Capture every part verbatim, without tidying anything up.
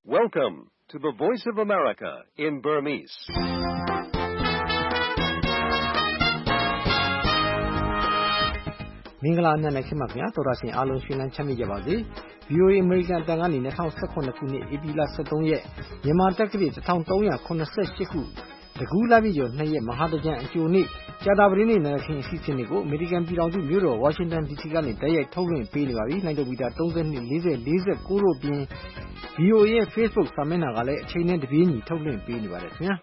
Welcome to the Voice of America in Burmese. ။မင်္ဂလာညနေခင်းပါခင်ဗျာတော်ရရှင်အားလုံးရှင်လန်းချမ်းမြေ့ကြပါစေ V O A American အတန်ကနေ၂၀၁၇ခုနှစ်ဧပြီလ၁၃ရက်မြန်မာတက္ကသိုလ်၁၃၇၈ခုတကူလာပြီကျော်နှစ်ရက်မဟာတကြံအကျိုးနေ့ကြာတာပတိနေ့နဲ့ခင်အစီအစဉ်တွေကိုအမေရိကန်ပြည်ထောင်စုမြို့တော်ဝါရှင်တန် D C ကနေတိုက်ရိုက်ထုတ်လွှင့်ပေးနေပါပြီနိုင်တော်မီတာ၃၂ ၄၀ ၄၉တို့ပြင် V O A ရဲ့ Facebook စာမျက်နှာကလည်းအချိန်နဲ့တပြေးညီထုတ်လွှင့်ပေးနေပါတယ်ခင်ဗျာ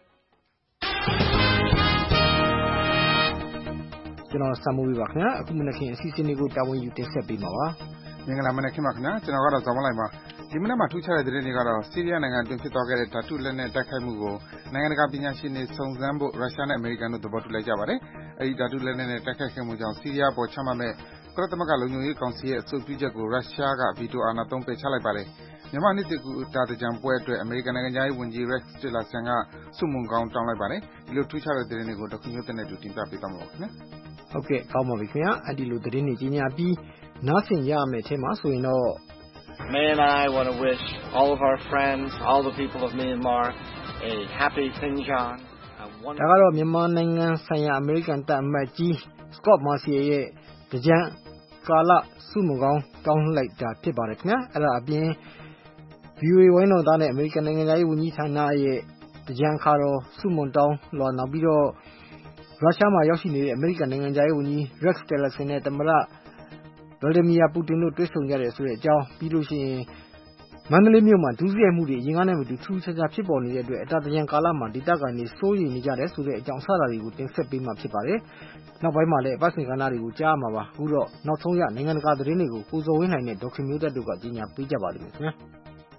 ကျွန်တော်စံမိုးပါခင်ဗျာအခုမနက်ခင်းအစီအစဉ်တွေကိုတာဝန်ယူတင်ဆက်ပေးမှာပါမင်္ဂလာမနက်ခင်းပါခင်ဗျာကျွန်တော်ကတော့ဇော်မလိုက်ပါဒီမနက်မှာထူးခြားတဲ့သတင်းတွေကတော့ဆီးရီးယားနိုင်ငံတွင်ဖြစ်သွားခဲ့တဲ့ဓာတုလက်နက်တိုက်ခိုက်မှုကိုနိုင်ငံတကာပညာရှင်တွေစုံစမ်းဖို့ရုရှားနဲ့အမေရိကန်တို့သဘောတူလိုက်ကြပါတယ်အဲဒီဓာတုလက်နက်နဲ့တိုက်ခိုက်ခဲ့မှုကြောင့်ဆီးရီးယားပေါ်ချမှတ်မဲ့ကုလသမဂ္ဂလုံခြုံရေးကောင်စီရဲ့အဆိုပြုချက်ကိုရုရှားကဗီတိုအာဏာသုံးပယ်ချလိုက်ပါတယ်မြန်မာနှစ်တကူတာတကြံပွဲအတွက်အမေရိကန်နိုင်ငံသားရေးဝန်ကြီး Rex Tillerson ကစုမုံကောင်းတောင်းလိုက်ပါတယ်ဒီလိုထူးခြားတဲ့သတင်းတွေကိုတခုမျိုးတဲ့နဲ့တူတင်ပြပေးသွားမှာပါခင်ဗျာဟုတ်ကဲ့ကောင်းပါပြီခင်ဗျာအဲ့ဒီလိုသတင်းတွေကြီးညာပြီးနားဆင်ရမယ်ထဲမှာဆိုရင်တော့ May and I want to wish all of our friends, all the people of Myanmar a happy Thinjan. ဒါကတော့မြန်မာနိုင်ငံဆိုင်ရာအမေရိကန်တပ်အမတ်ကြီး Scott Marciel ရဲ့တကြံကာလစုမုံကောင်းတောင်းလိုက်တာဖြစ်ပါတယ်ခင်ဗျာအဲ့ဒါအပြင် V O A ဝိုင်းတော်သားနဲ့အမေရိကန်နိုင်ငံသားရေးဝန်ကြီးဌာနရဲ့တကြံခါတော်စုမုံတောင်းလော်နောက်ပြီးတော့ရုရှားမှာရောက်ရှိနေတဲ့အမေရိကန်နိုင်ငံသားရေးဝန်ကြီး Rex Tillerson နဲ့သမ္မတ Vladimir Putin တို့တွေ့ဆုံကြတယ်ဆိုတဲ့အကြောင်းပြီးလို့ရှိရင်မန္တလေးမြို့မှာဒုစရိုက်မှုတွေအရင်ကနဲ့မတူထူးခြားခြားဖြစ်ပေါ်နေတဲ့အတွက်အတတကြံကာလမှာဒေသခံတွေစိုးရိမ်နေကြတယ်ဆိုတဲ့အကြောင်းအစအရာတွေကိုတင်ဆက်ပေးမှာဖြစ်ပါတယ်။နောက်ပိုင်းမှာလည်းအပတ်စဉ်ကဏ္ဍတွေကိုကြားမှာပါ။အခုတော့နောက်ဆုံးရနိုင်ငံတကာသတင်းတွေကိုကိုစော်ဝင်းနိုင်နဲ့ဒေါက်တာမျိုးသက်တို့ကကြီးညာပေးကြပါလိမ့်မယ်ခင်ဗျာ။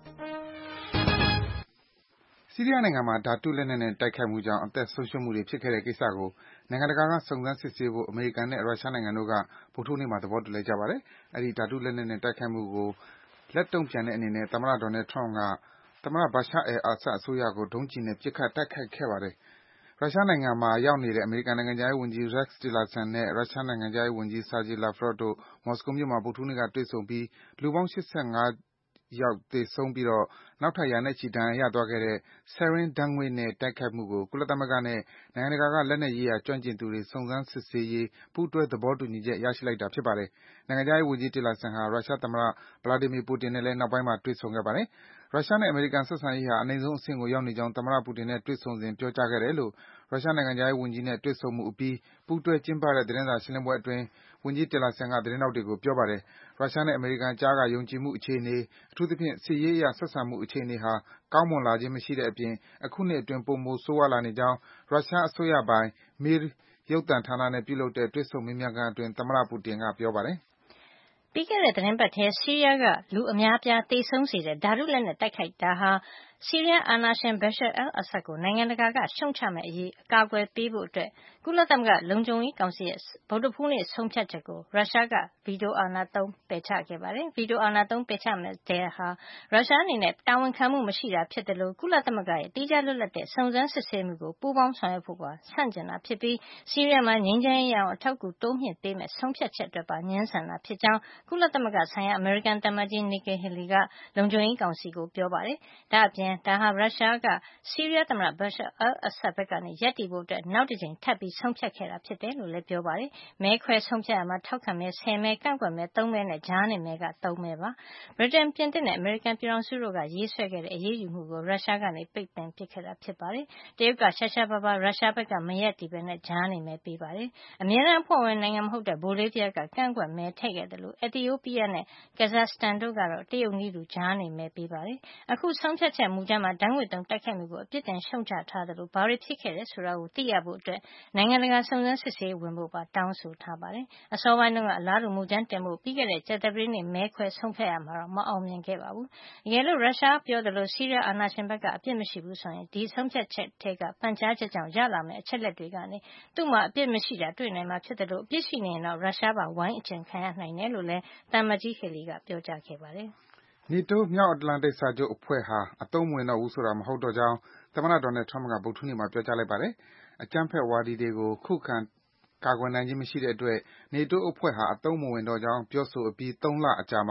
ဆီးရီးယားနိုင်ငံမှာဓာတုလက်နက်နဲ့တိုက်ခိုက်မှုကြောင့်အသက်ဆုံးရှုံးမှုတွေဖြစ်ခဲ့တဲ့ကိစ္စကိုနိုင်ငံတကာကစုံစမ်းစစ်ဆေးဖို့အမေရိကန်နဲ့ရုရှားနိုင်ငံတို့ကဗုဒ္ဓဟူးနေ့မှာသဘောတူလိုက်ကြပါတယ်။အဲဒီဓာတုလက်နက်နဲ့တိုက်ခိုက်မှုကိုလက်တုံ့ပြန်တဲ့အနေနဲ့သမ္မတ Donald Trump ကသမ္မတ Bashar al-Assad အစိုးရကိုဒုံးကျည်နဲ့ပစ်ခတ်တိုက်ခိုက်ခဲ့ပါတယ်။ရုရှားနိုင်ငံမှာရောက်နေတဲ့အမေရိကန်နိုင်ငံခြားရေးဝန်ကြီး Rex Tillerson နဲ့ရုရှားနိုင်ငံခြားရေးဝန်ကြီး Sergey Lavrov တို့မော်စကိုမြို့မှာဗုဒ္ဓဟူးနေ့ကတွေ့ဆုံပြီးလူပေါင်း၈၅ယောက်သေဆုံးပြီးတော့နောက်ထပ်ရာနဲ့ချီဒဏ်ရာရသွားခဲ့တဲ့ Sarin ဓာတ်ငွေ့နဲ့တိုက်ခိုက်မှုကိုကုလသမဂ္ဂနဲ့နိုင်ငံတကာကလက်နက်ရေးရာကျွမ်းကျင်သူတွေစုံစမ်းစစ်ဆေးရေးပူးတွဲသဘောတူညီချက်ရရှိလိုက်တာဖြစ်ပါတယ်။နိုင်ငံခြားရေးဝန်ကြီး Tillerson ဟာရုရှားသမ္မတ Vladimir Putin နဲ့လည်းနောက်ပိုင်းမှာတွေ့ဆုံခဲ့ပါတယ်။ရုရှားနဲ့အမေရိကန်ဆက်ဆံရေးဟာအနိမ့်ဆုံးအဆင့်ကိုရောက်နေကြောင်းသမ္မတ Putin နဲ့တွေ့ဆုံစဉ်ပြောကြားခဲ့တယ်လို့ရုရှားနိုင်ငံခြားရေးဝန်ကြီးနဲ့တွေ့ဆုံမှုအပြီးပူးတွဲကျင်းပတဲ့သတင်းစာရှင်းလင်းပွဲအတွင်းဝန်ကြီး Tillerson ကသတင်းထောက်တွေကိုပြောပါတယ်။ရုရှားနဲ့အမေရိကန်ကြားကယုံကြည်မှုအခြေအနေအထူးသဖြင့်စစ်ရေးအရဆက်ဆံမှုအခြေအနေဟာကောင်းမွန်လာခြင်းမရှိတဲ့အပြင်အခုနှစ်အတွင်းပိုမိုဆိုးဝါးလာနေကြောင်းရုရှားအစိုးရပိုင် Mir ရုပ်သံဌာနနဲ့ပြုလုပ်တဲ့တွေ့ဆုံမေးမြန်းခန်းအတွင်းသမ္မတ Putin ကပြောပါတယ်။ပြီးခဲ့တဲ့သတင်းပတ်ထဲဆီးရီးယားကလူအများပြားသေဆုံးစေတဲ့ဓာတုလက်နက်တိုက်ခိုက်တာဟာဆီးရီးယားအာဏာရှင် Bashar al-Assad ကိုနိုင်ငံတကာကရှုံချမဲ့အရေးအကာအကွယ်ပေးဖို့အတွက်ကုလသမဂ္ဂလုံခြုံရေးကောင်စီရဲ့ဗုဒ္ဓဟူးနေ့ဆုံးဖြတ်ချက်ကိုရုရှားကဗီတိုအာဏာသုံးပယ်ချခဲ့ပါတယ်။ဗီတိုအာဏာသုံးပယ်ချမဲ့တဲ့ဟာရုရှားအနေနဲ့တာဝန်ခံမှုမရှိတာဖြစ်တယ်လို့ကုလသမဂ္ဂရဲ့တရားလွတ်လပ်တဲ့စုံစမ်းစစ်ဆေးမှုကိုပူးပေါင်းဆောင်ရွက်ဖို့ပါဆန့်ကျင်တာဖြစ်ပြီးဆီးရီးယားမှာငြိမ်းချမ်းရေးရအောင်အထောက်အကူတိုးမြှင့်ပေးမဲ့ဆုံးဖြတ်ချက်အတွက်ပါညှင်းဆန်တာဖြစ်ကြောင်းကုလသမဂ္ဂဆိုင်ရာအမေရိကန်သံအမတ်ကြီး Nikki Haley ကလုံခြုံရေးကောင်စီကိုပြောပါတယ်။ဒါ့အပြင်ဒါဟာရုရှားကဆီးရီးယားသမ္မတ Bashar al-Assad ဘက်ကနေရပ်တည်ဖို့အတွက်နောက်တစ်ကြိမ်ထပ်ပြီးဆုံးဖြတ်ခဲ့တာဖြစ်တယ်လို့လည်းပြောပါတယ်။မဲခွဲဆုံးဖြတ်ရမှာထောက်ခံမဲဆယ်မဲကန့်ကွက်မဲသုံးမဲနဲ့ကြားနေမဲကသုံးမဲပါ။ဗြိတိန်ပြင်သစ်နဲ့အမေရိကန်ပြည်ထောင်စုတို့ကရေးဆွဲခဲ့တဲ့အရေးယူမှုကိုရုရှားကနေပိတ်ပင်ပစ်ခဲ့တာဖြစ်ပါတယ်။တရုတ်ကရှားရှားပါးပါးရုရှားဘက်ကမရပ်တည်ဘဲနဲ့ကြားနေမဲပေးပါတယ်။အမြဲတမ်းအဖွဲ့ဝင်နိုင်ငံမဟုတ်တဲ့ဘိုလေးဗီးယားကကန့်ကွက်မဲထည့်ခဲ့တယ်လို့အက်သီယိုးပီးယားနဲ့ကဇက်စတန်တို့ကတော့တရုတ်နည်းတူကြားနေမဲပေးပါတယ်။အခုဆုံးဖြတ်ချက်မူကြမ်းမှာဓာတ်ငွေ့သုံးတိုက်ခိုက်မှုကိုအပြစ်တင်ရှုံချထားတယ်လို့ဘာတွေဖြစ်ခဲ့တယ်ဆိုတာကိုသိရဖို့အတွက်နိုင်ငံတကာစုံစမ်းစစ်ဆေးဝင်ဖို့ပါတောင်းဆိုထားပါတယ်။အစောပိုင်းတုန်းကအလားတူမူကြမ်းတင်ဖို့ပြီးခဲ့တဲ့ကြာသပတေးနေ့မဲခွဲဆုံးဖြတ်ရမှာတော့မအောင်မြင်ခဲ့ပါဘူး။တကယ်လို့ရုရှားပြောသလိုဆီးရီးယားအာဏာရှင်ဘက်ကအပြစ်မရှိဘူးဆိုရင်ဒီဆုံးဖြတ်ချက်ထဲကပန်ကြားချက်ကြောင့်ရလာမယ့်အချက်လက်တွေကနေသူ့မှာအပြစ်မရှိတာတွေ့နိုင်မှာဖြစ်တယ်လို့အပြစ်ရှိနေရင်တော့ရုရှားပါဝိုင်းအကျဉ်ခံရနိုင်တယ်လို့လည်းသံအမတ်ကြီး Haley ကပြောကြားခဲ့ပါတယ်။ NATO မြောက်အတ္တလန္တိတ်စာချုပ်အဖွဲ့ဟာအသုံးမဝင်တော့ဘူးဆိုတာမဟုတ်တော့ကြောင်းသမ္မတ Donald Trump ကဗုဒ္ဓဟူးနေ့မှာပြောကြားလိုက်ပါတယ်။အကြမ်းဖက်ဝါဒီတွေကိုခုခံကာကွယ်နိုင်ခြင်းမရှိတဲ့အတွက် NATO အဖွဲ့ဟာအသုံးမဝင်တော့ကြောင်းပြောဆိုအပြီးသုံးလအကြာမှာ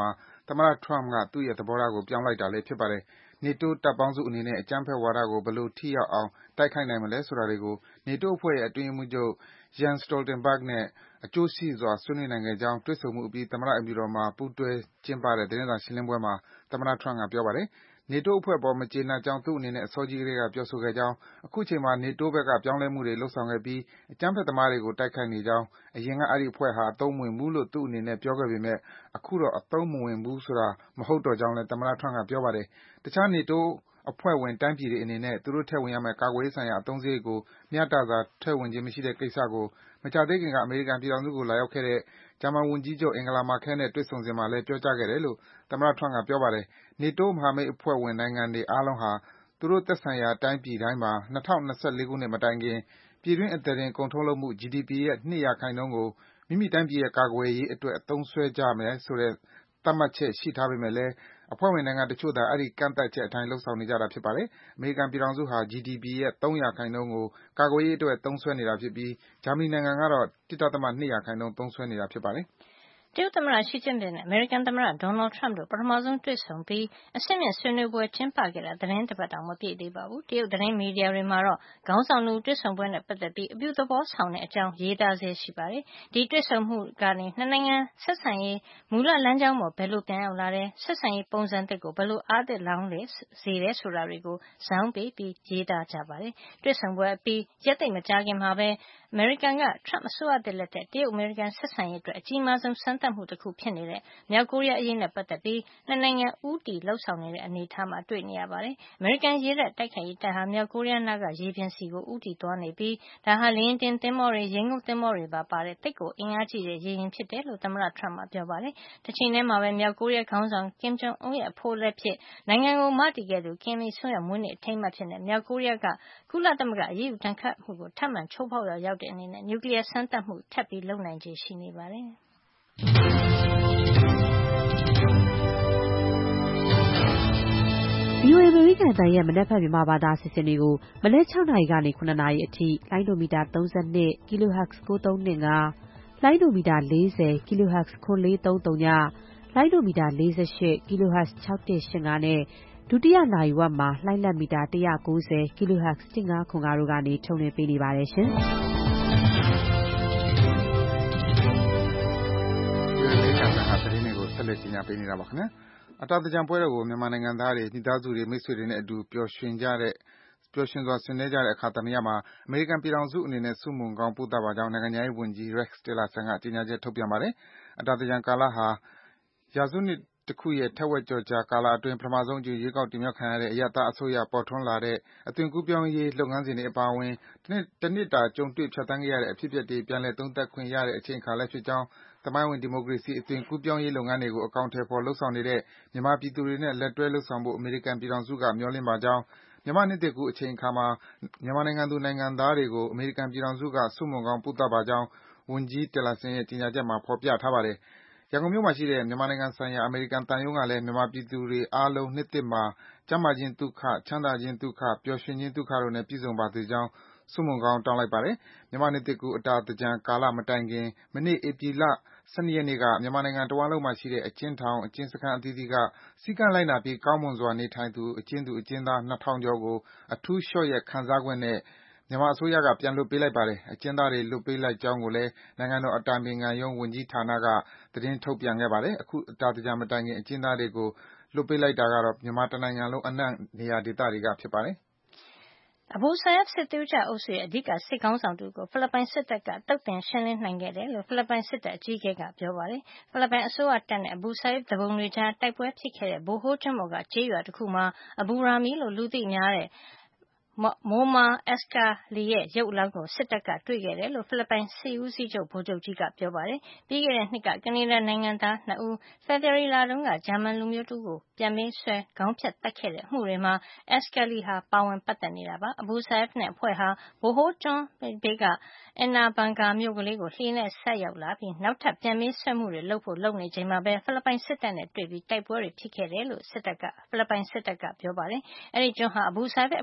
သမ္မတ Trump က သူ့ရဲ့သဘောထားကို ပြောင်းလိုက်တာလည်း ဖြစ်ပါတယ်။ နေတိုးတပ်ပေါင်းစုအနေနဲ့ အကြမ်းဖက်ဝါဒကို ဘယ်လိုထိရောက်အောင် တိုက်ခိုက်နိုင်မလဲဆိုတာတွေကို နေတိုးအဖွဲ့ရဲ့ အတွင်းရေးမှူးချုပ် Jens Stoltenberg နဲ့ အကျိုးရှိစွာ ဆွေးနွေးနိုင်ခဲ့ကြောင်း တွေ့ဆုံမှုအပြီး သမ္မတအိမ်ဖြူတော်မှာ ပူးတွဲကျင်းပတဲ့ သတင်းစာရှင်းလင်းပွဲမှာ သမ္မတ Trump က ပြောပါတယ်။ နေတိုးအဖွဲ့အပေါ် မကျေနပ်ကြောင်း သူ့အနေနဲ့ အစောကြီးကတည်းက ပြောဆိုခဲ့ကြောင်း၊ အခုချိန်မှာ နေတိုးဘက်က ပြောင်းလဲမှုတွေ လုပ်ဆောင်ခဲ့ပြီး အကြမ်းဖက်သမားတွေကို တိုက်ခိုက်နေကြောင်း၊ အရင်က အဲဒီအဖွဲ့ဟာ အသုံးမဝင်ဘူးလို့ သူ့အနေနဲ့ ပြောခဲ့ပေမယ့် အခုတော့ အသုံးမဝင်ဘူးဆိုတာ မဟုတ်တော့ကြောင်းလည်း သမ္မတ Trump က ပြောပါတယ်။ တခြား နေတိုးအဖွဲ့ဝင် တိုင်းပြည်တွေအနေနဲ့ သူတို့ထည့်ဝင်ရမယ့် ကာကွယ်ရေးဆိုင်ရာ အသုံးစားရိတ်ကို မျှတစွာ ထည့်ဝင်ခြင်းမရှိတဲ့ကိစ္စကို မကြာသေးခင်က အမေရိကန်ပြည်ထောင်စုကို လာရောက်ခဲ့တဲ့ ဂျာမန်ဝန်ကြီးချုပ် Angela Merkel နဲ့ တွေ့ဆုံစဉ်မှာလည်း ပြောကြားခဲ့တယ်လို့ သမ္မတ Trump က ပြောပါတယ်။ နေတိုးမဟာမိတ်အဖွဲ့ဝင် နိုင်ငံတွေအားလုံးဟာ သူတို့သက်ဆိုင်ရာ တိုင်းပြည်တိုင်းမှာ ၂၀၂၄ ခုနှစ်မတိုင်ခင် ပြည်တွင်း အသားတင် ကုန်ထုတ်လုပ်မှု ဂျီ ဒီ ပီ ရဲ့ ၂ ရာခိုင်နှုန်းကို မိမိတိုင်းပြည်ရဲ့ ကာကွယ်ရေးအတွက် သုံးစွဲကြမယ်ဆိုတဲ့ သတ်မှတ်ချက် ရှိထားပေမယ့်လည်း အဖွဲ့ဝင်နိုင်ငံတချို့သာ အဲဒီ ကန့်သတ်ချက်အတိုင်း လုပ်ဆောင်နေကြတာ ဖြစ်ပါတယ်။ အမေရိကန်ပြည်ထောင်စုဟာ ဂျီ ဒီ ပီ ရဲ့ ၃ ရာခိုင်နှုန်းကို ကာကွယ်ရေးအတွက် သုံးစွဲနေတာဖြစ်ပြီး ဂျာမနီနိုင်ငံကတော့ ၁.၂ ရာခိုင်နှုန်း သုံးစွဲနေတာ ဖြစ်ပါတယ်။တရုတ်သမ္မတ Xi Jinping နဲ့ အမေရိကန်သမ္မတ Donald Trump တို့ ပထမဆုံး တွေ့ဆုံပြီး အဆင့်မြင့်ဆွေးနွေးပွဲ ကျင်းပခဲ့တာ သီတင်းတပတ်တောင် မပြည့်သေးပါဘူး။ တရုတ်သတင်းမီဒီယာတွေမှာတော့ ခေါင်းဆောင် ၂ ဦး တွေ့ဆုံပွဲနဲ့ ပတ်သက်ပြီး အပြုသဘောဆောင်တဲ့အကြောင်း ရေးသားဆဲရှိပါတယ်။ ဒီတွေ့ဆုံမှုကနေ နှစ်နိုင်ငံဆက်ဆံရေး မူလလမ်းကြောင်းပေါ် ဘယ်လို ပြန်ရောက်လာတယ်၊ ဆက်ဆံရေးပုံစံသစ်ကို ဘယ်လို အားသစ်လောင်းစေတယ် ဆိုတာတွေကို ဇောင်းပေးပြီး ရေးသားကြပါတယ်။ တွေ့ဆုံပွဲအပြီး ရက်သိပ်မကြာခင်မှာပဲ အမေရိကန်က Trump အစိုးရသစ်လက်ထက် တရုတ်-အမေရိကန် ဆက်ဆံရေးအတွက် အကြီးမားဆုံး စမ်းသပ်မှုတခုဖြစ်နေတဲ့ မြောက်ကိုရီးယားအရေးနဲ့ ပတ်သက်ပြီး နှစ်နိုင်ငံ ဦးတည်လုပ်ဆောင်နေတဲ့ အနေထားမှာ တွေ့နေရပါတယ်။ အမေရိကန် ရေတပ်တိုက်ခိုက်ရေးတပ်ဟာ မြောက်ကိုရီးယားနားက ရေပြင်ဆီ ဦးတည်သွားနေပြီး ဒါဟာ လေယာဉ်တင်သင်္ဘောတွေ၊ ရေငုပ်သင်္ဘောတွေပါတဲ့ သိပ်ကို အင်အားကြီးတဲ့ ရေယာဉ်ဖြစ်တယ်လို့ သမ္မတ Trump က ပြောပါတယ်။ တချိန်တည်းမှာပဲ မြောက်ကိုရီးယားခေါင်းဆောင် Kim Jong Un ရဲ့ အဖိုးလည်းဖြစ် နိုင်ငံကို မတည်ခဲ့သူ Kim Il Sung ရဲ့ မွေးနေ့အထိမ်းအမှတ်အဖြစ် မြောက်ကိုရီးယားက ကုလသမဂ္ဂ အရေးယူဒဏ်ခတ်မှုကို ထပ်မံချိုးဖောက်ရာ ရောက်တဲ့အနေနဲ့ နျူကလီးယားစမ်းသပ်မှု ထပ်လုပ်နိုင်ခြေ ရှိနေပါတယ်။ VOA အမေရိကန်အသံရဲ့ မနက်ဖြန် မြန်မာဘာသာအစီအစဉ်တွေကို မနက် ၆ နာရီကနေ ၇ နာရီအထိ လိုင်းဒိုမီတာ ၃၂၊ ကီလိုဟတ်ဇ် ၉၃၂၅၊ လိုင်းဒိုမီတာ ၄၀၊ ကီလိုဟတ်ဇ် ၇၄၃၀၊ လိုင်းဒိုမီတာ ၄၈၊ ကီလိုဟတ်ဇ် ၆၁၈၅ နဲ့ ဒုတိယနာရီဝက်မှာ လှိုင်းလတ်မီတာ ၁၉၀၊ ကီလိုဟတ်ဇ် ၁၅၇၅ တို့ကနေ ထုတ်လွှင့်ပေးနေပါတယ်ရှင်။ VOA အမေရိကန်အသံက သတင်းတွေကို ဆက်လက် တင်ပြနေတာပါ။ အတာသင်္ကြန်ပွဲတော်ကို မြန်မာနိုင်ငံသားတွေ၊ မိသားစုတွေ၊ မိတ်ဆွေတွေနဲ့အတူ ပျော်ရွှင်စွာ ဆင်နွှဲကြတဲ့အခါသမယမှာ အမေရိကန်ပြည်ထောင်စုအနေနဲ့ ဆုမွန်ကောင်း ပို့သပါကြောင်း နိုင်ငံခြားရေးဝန်ကြီး Rex Tillerson က ကြေညာချက် ထုတ်ပြန်ပါတယ်။ အတာသင်္ကြန်ကာလဟာ ရာစုနှစ်တခုရဲ့ ထက်ဝက်ကျော်ကြာကာလအတွင်း ပထမဆုံးအကြိမ် ရွေးကောက်တင်မြှောက်ခံရတဲ့ အရပ်သားအစိုးရ ပေါ်ထွန်းလာတဲ့ အသွင်ကူးပြောင်းရေး လုပ်ငန်းစဉ်တွေအပါအဝင် တနှစ်တာ ကြုံတွေ့ ဖြတ်သန်းခဲ့ရတဲ့ အဖြစ်အပျက်တွေ ပြန်လည် သုံးသပ်ခွင့်ရတဲ့ အချိန်အခါလည်းဖြစ်ကြောင်း၊ သမိုင်းဝင် ဒီမိုကရေစီ အသွင်ကူးပြောင်းရေးလုပ်ငန်းတွေကို အကောင်အထည်ဖော် လုပ်ဆောင်နေတဲ့ မြန်မာပြည်သူတွေနဲ့ လက်တွဲလုပ်ဆောင်ဖို့ အမေရိကန်ပြည်ထောင်စုက မျှော်လင့်ပါကြောင်း၊ မြန်မာ့နှစ်သစ်ကူး အချိန်အခါမှာ မြန်မာနိုင်ငံသူ နိုင်ငံသားတွေကို အမေရိကန်ပြည်ထောင်စုက ဆုမွန်ကောင်း ပို့သပါကြောင်း ဝန်ကြီး Tillerson ရဲ့ ကြေညာချက်မှာ ဖော်ပြထားပါတယ်။ ရန်ကုန်မြို့မှာရှိတဲ့ မြန်မာနိုင်ငံဆိုင်ရာ အမေရိကန်သံရုံးကလည်း မြန်မာပြည်သူတွေအားလုံး နှစ်သစ်မှာ ကျန်းမာခြင်းသုခ၊ ချမ်းသာခြင်းသုခ၊ ပျော်ရွှင်ခြင်းသုခတို့နဲ့ ပြည့်စုံပါစေကြောင်း ဆုမွန်ကောင်း တောင်းလိုက်ပါတယ်။ မြန်မာ့နှစ်သစ်ကူး အတာသင်္ကြန်ကာလမတိုင်ခင် မနေ့ ဧပြီလ ၁၂ ရက်နေ့က မြန်မာနိုင်ငံတဝန်းလုံးမှာရှိတဲ့ အကျဉ်းထောင်၊ အကျဉ်းစခန်းအသီးသီးက စည်းကမ်းလိုက်နာပြီး ကောင်းမွန်စွာနေထိုင်သူ အကျဉ်းသူ အကျဉ်းသား ၂,၀၀၀ ကျော်ကို အထူးလျှော့ရက်ခံစားခွင့်နဲ့ မြန်မာအစိုးရက ပြန်လွှတ်ပေးလိုက်ပါတယ်။ အကျဉ်းသားတွေ လွှတ်ပေးလိုက်ကြောင်းကိုလည်း နိုင်ငံတော်အတိုင်ပင်ခံရုံး ဝန်ကြီးဌာနက သတင်းထုတ်ပြန်ခဲ့ပါတယ်။ အခု အတာသင်္ကြန်မတိုင်ခင် အကျဉ်းသားတွေကို လွှတ်ပေးလိုက်တာကတော့ မြန်မာတနိုင်ငံလုံး အနှံ့နေရာဒေသတွေက ဖြစ်ပါတယ်။ Abu Sayyaf စစ်သွေးကြွအုပ်စုရဲ့ အဓိက စစ်ခေါင်းဆောင်တဦးကို ဖိလစ်ပိုင်စစ်တပ်က သုတ်သင်ရှင်းလင်းနိုင်ခဲ့တယ်လို့ ဖိလစ်ပိုင်စစ်တပ်အကြီးအကဲက ပြောပါတယ်။ ဖိလစ်ပိုင်အစိုးရတပ်နဲ့ Abu Sayyaf သူပုန်တွေကြား တိုက်ပွဲဖြစ်ခဲ့တဲ့ Bohol ကျွန်းပေါ်က ကျေးရွာတခုမှာ Abu Rami လို့ လူသိများတဲ့ Muammar Ashkali ရဲ့ ရုပ်အလောင်းကို စစ်တပ်က တွေ့ခဲ့တယ်လို့ ဖိလစ်ပိုင် စစ်ဦးစီးချုပ် ဗိုလ်ချုပ်ကြီးက ပြောပါတယ်။ ပြီးခဲ့တဲ့နှစ်က ကနေဒါနိုင်ငံသား ၂ ဦး ဖေဖော်ဝါရီလတုန်းက ဂျာမန်လူမျိုးတဦးကို ပြန်ပေးဆွဲ ခေါင်းဖြတ်သတ်ခဲ့တဲ့ အမှုတွေမှာ Ashkali ဟာ ပါဝင်ပတ်သက်နေတာပါ။ Abu Sayyaf နဲ့ အဖွဲ့ဟာ Bohol ကျွန်းဘေးက Ana Banga မြို့ကလေးကို လှေနဲ့ ဆိုက်ရောက်လာပြီး နောက်ထပ် ပြန်ပေးဆွဲမှုတွေ လုပ်ဖို့ လုပ်နေချိန်မှာပဲ ဖိလစ်ပိုင်စစ်တပ်နဲ့ တွေ့ပြီး တိုက်ပွဲတွေ ဖြစ်ခဲ့တယ်လို့ ဖိလစ်ပိုင်စစ်တပ်က ပြောပါတယ်။ အဲဒီကျွန်းဟာ Abu Sayyaf အဖွဲ့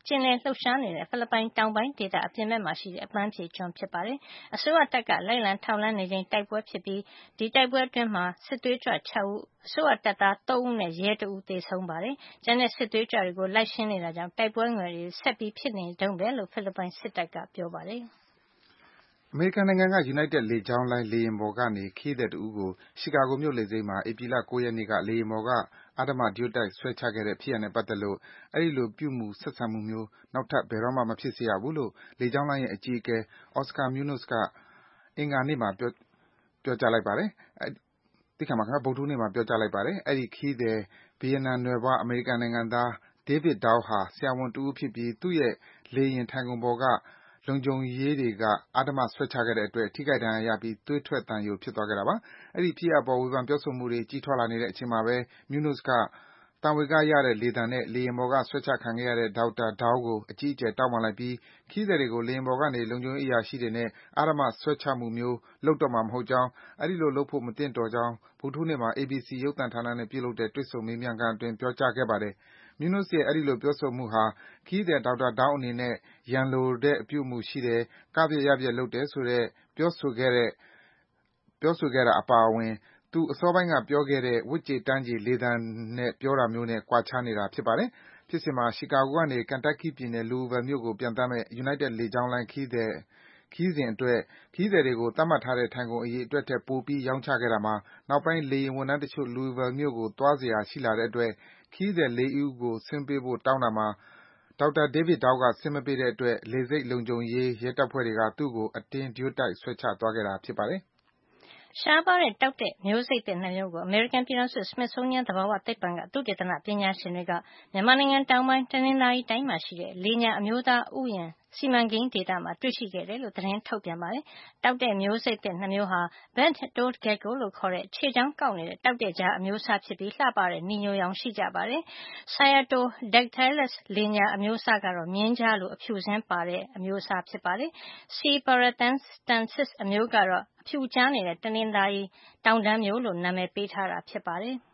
ကျင်လည်လှုပ်ရှားနေတဲ့ဖိလစ်ပိုင်တောင်ပိုင်းဒေသအပြင်ဘက်မှာရှိတဲ့အပန်းဖြေကျွန်းဖြစ်ပါတယ်။အစိုးရတပ်ကလိုက်လံထောက်လှမ်းနေချိန်တိုက်ပွဲဖြစ်ပြီးဒီတိုက်ပွဲအတွင်းမှာစစ်သွေးကြွ၆ဦးအစိုးရတပ်သား၃ဦးနဲ့ရဲတဦးသေဆုံးပါတယ်။ကျန်တဲ့စစ်သွေးကြွတွေကိုလိုက်ရှင်းနေတာကြောင့်တိုက်ပွဲငယ်တွေဆက်ပြီးဖြစ်နေတုန်းပဲလို့ဖိလစ်ပိုင်စစ်တပ်ကပြောပါတယ်။အမေရိကန်နိုင်ငံက United လေကြောင်းလိုင်းလေယာဉ်ပေါ်ကနေခရီးသည်တဦးကိုရှီကာဂိုမြို့လေဆိပ်မှာဧပြီလ၉ရက်နေ့ကလေယာဉ်ပေါ်ကအဓမ္မဒျို့တိုက်ဆွဲချခဲ့တဲ့ဖြစ်ရပ်နဲ့ပတ်သက်လို့အဲဒီလိုပြုမူဆက်ဆံမှုမျိုးနောက်ထပ်ဘယ်တော့မှမဖြစ်စေရဘူးလို့လေကြောင်းလိုင်းရဲ့အကြီးအကဲ Oscar Munoz ကအင်္ဂါနေ့မှာပြောပြောကြားလိုက်ပါတယ်။သိက္ခာမှာဗုဒ္ဓဟူးနေ့မှာပြောကြားလိုက်ပါတယ်။အဲဒီခရီးသည်ဗီယက်နမ်နွယ်ဖွားအမေရိကန်နိုင်ငံသား David Dow ဟာဆရာဝန်တဦးဖြစ်ပြီးသူ့ရဲ့လေယာဉ်ထိုင်ခုံပေါ်ကလုံခြုံရေးတွေကအဓမ္မဆွဲချခဲ့တဲ့အတွက်ထိခိုက်ဒဏ်ရာရပြီးသွေးထွက်သံယိုဖြစ်သွားခဲ့တာပါ။အဲဒီဖြစ်ရပ်အပေါ်ဝေဖန်ပြောဆိုမှုတွေကြီးထွားလာနေတဲ့အချိန်မှာပဲ Munoz ကသံဝေကရတဲ့လေသံနဲ့လေယာဉ်ပေါ်ကဆွဲချခံခဲ့ရတဲ့ ဒေါက်တာ Dow ကိုအကြီးအကျယ်တောင်းပန်လိုက်ပြီးခရီးသည်တွေကိုလေယာဉ်ပေါ်ကနေလုံခြုံရေးအရာရှိတွေနဲ့အဓမ္မဆွဲချမှုမျိုးလုပ်တော့မှာမဟုတ်ကြောင်းအဲဒီလိုလုပ်ဖို့မသင့်တော်ကြောင်းဗုဒ္ဓဟူးနေ့မှာ A B C ရုပ်သံဌာနနဲ့ပြုလုပ်တဲ့တွေ့ဆုံမေးမြန်းခန်းအတွင်းပြောကြားခဲ့ပါတယ်။ Munoz ရဲ့အဲဒီလိုပြောဆိုမှုဟာခရီးသည်ဒေါက်တာ Dow အနေနဲ့ရန်လိုတဲ့အပြုအမူရှိတယ်၊ကပျက်ယပျက်လုပ်တယ်ဆိုတဲ့ပြောဆိုခဲ့တဲ့ပြောဆိုခဲ့တာအပါအဝင်သူအစောပိုင်းကပြောခဲ့တဲ့ဝတ်ကြေတန်းကြေလေသံနဲ့ပြောတာမျိုးနဲ့ကွာခြားနေတာဖြစ်ပါတယ်။ဖြစ်စဉ်မှာရှီကာဂိုကနေ Kentucky ပြည်နယ် Louisville မြို့ကိုပျံသန်းမယ့် United လေကြောင်းလိုင်းခရီးသည်ခရီးစဉ်အတွက်ခရီးသည်တွေကိုသတ်မှတ်ထားတဲ့ထိုင်ခုံအရေအတွက်ထက်ပိုပြီးရောင်းချခဲ့တာမှာနောက်ပိုင်းလေယာဉ်ဝန်ထမ်းတချို့ Louisville မြို့ကိုသွားစရာရှိလာတဲ့အတွက်ခရီးသည်လေးဦးကိုဆင်းပေးဖို့တောင်းတာမှာဒေါက်တာ David Dow ကဆင်းမပေးတဲ့အတွက်လေဆိပ်လုံခြုံရေးရဲတပ်ဖွဲ့တွေကသူ့ကိုအတင်းဒျို့တိုက်ဆွဲချသွားခဲ့တာဖြစ်ပါတယ်။ရှားပါးတဲ့တောက်တဲ့မျိုးစိတ်သစ်နှစ်မျိုးကိုအမေရိကန်ပြည်ထောင်စု Smithsonian သဘာဝသိပ္ပံကသုတေသနပညာရှင်တွေကမြန်မာနိုင်ငံတောင်ပိုင်းတနင်္သာရီတိုင်းမှာရှိတဲ့လေညာအမျိုးသားဥယျာဉ်စီမံကိန်းဒေသမှာတွေ့ရှိခဲ့တယ်လို့သတင်းထုတ်ပြန်ပါတယ်။တောက်တဲ့မျိုးစိတ်သစ်နှစ်မျိုးဟာ Bent-toed gecko လို့ခေါ်တဲ့ခြေချောင်းကောက်နေတဲ့တောက်တဲ့ကြားအမျိုးအစားဖြစ်ပြီးလှပတဲ့နီညိုရောင်ရှိကြပါတယ်။ Cyathodactylus လေညာအမျိုးအစားကတော့မြင်းကြားလိုအဖြူစင်းပါတဲ့အမျိုးအစားဖြစ်ပါတယ်။ C. paratensis အမျိုးကတော့အဖြူကြားနေတဲ့တနင်္သာရီတောင်တန်းမျိုးလို့နာမည်ပေးထားတာဖြစ်ပါတယ်။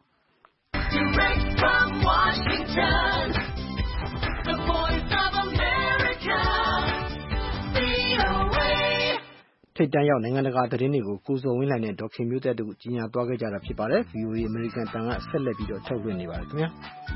Direct from Washington, the voice of America, V O A ထိပ်တန်းရောက်နိုင်ငံတကာသတင်းတွေကိုကိုဇော်ဝင်းလှိုင်နဲ့ဒေါက်ခင်မျိုးသက်တို့ကြီးညာသွားခဲ့ကြတာဖြစ်ပါတယ်။ V O A အမေရိကန်တန်ကဆက်လက်ပြီးတော့ထုတ်လွှင့်နေပါတယ်ခင်ဗျာ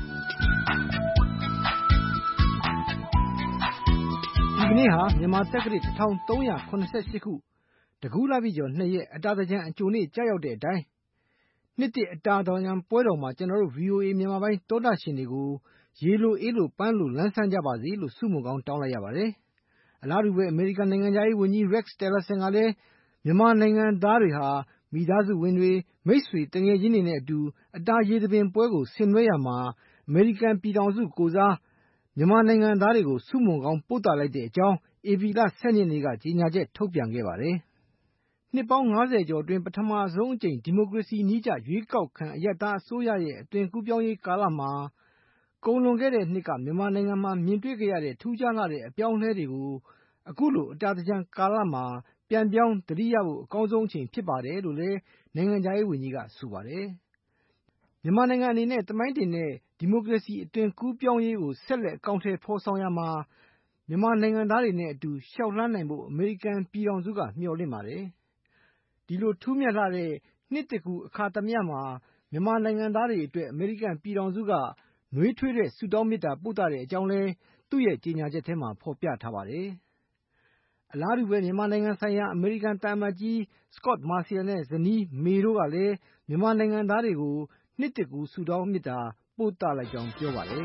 ဒီကနေ့ဟာမြန်မာတက္ကရာတစ်ထောင်သုံးရာခုနှစ်ဆယ့်ရှစ်ခုတကူးလပြည့်ကျော်နှစ်ရက်အတာသင်္ကြန်အကြိုနေ့ကြာရောက်တဲ့အတိုင်းနှစ်တစ်အတာတော်ရန်ပွဲတော်မှာကျွန်တော်တို့ V O A မြန်မာပိုင်းတောတာရှင်တွေကိုရေလိုအေးလိုပန်းလိုလန်းဆန်းကြပါစေလို့ဆုမွန်ကောင်းတောင်းလိုက်ရပါတယ်။အလားတူပဲအမေရိကန်နိုင်ငံသားရေးဝန်ကြီး Rex Tillerson ကလည်းမြန်မာနိုင်ငံသားတွေဟာမိသားစုဝင်တွေမိတ်ဆွေတငယ်ချင်းတွေနဲ့အတူအတာရေသဘင်ပွဲကိုဆင်နွှဲရမှာအမေရိကန်ပြည်ထောင်စုကိုစားမြန်မာနိုင်ငံသားတွေကိုဆုမွန်ကောင်းပို့သလိုက်တဲ့အကြောင်းဧပြီလ၁၂ရက်နေ့ကကြေညာချက်ထုတ်ပြန်ခဲ့ပါတယ်။နှစ်ပေါင်း၅၀ကျော်အတွင်းပထမဆုံးအကြိမ်ဒီမိုကရေစီနည်းကျရွေးကောက်ခံအရပ်သားအစိုးရရဲ့အသွင်ကူးပြောင်းရေးကာလမှာကုန်လွန်ခဲ့တဲ့နှစ်ကမြန်မာနိုင်ငံမှာမြင်တွေ့ခဲ့ရတဲ့ထူးခြားလာတဲ့အပြောင်းအလဲတွေကိုအခုလိုအတာသင်္ကြန်ကာလမှာပြန်ပြောင်းသတိရဖို့အကောင်းဆုံးအချိန်ဖြစ်ပါတယ်လို့လည်းနိုင်ငံခြားရေးဝန်ကြီးကဆိုပါတယ်။မြန်မာနိုင်ငံအနေနဲ့သမိုင်းတင်တဲ့ဒီမိုကရေစီအသွင်ကူးပြောင်းရေးကိုဆက်လက်အကောင်အထည်ဖော်ဆောင်ရမှာမြန်မာနိုင်ငံသားတွေနဲ့အတူလျှောက်လှမ်းနိုင်ဖို့အမေရိကန်ပြည်ထောင်စုကမျှော်လင့်ပါတယ်။ဒီလိုထူးမြတ်လှတဲ့နှစ်သစ်ကူးအခါသမယမှာမြန်မာနိုင်ငံသားတွေအတွက်အမေရိကန်ပြည်ထောင်စုကနှွေးထွေးတဲ့ဆုတောင်းမေတ္တာပို့သတဲ့အကြောင်းလည်းသူ့ရဲ့ကြေညာချက်ထဲမှာဖော်ပြထားပါတယ်။အလားတူပဲမြန်မာနိုင်ငံဆိုင်ရာအမေရိကန်သံအမတ်ကြီး Scot Marciel နဲ့ဇနီး May တို့ကလည်းမြန်မာနိုင်ငံသားတွေကိုနှစ်သစ်ကူးဆုတောင်းမေတ္တာပို့သလိုက်ကြောင်းပြောပါတယ်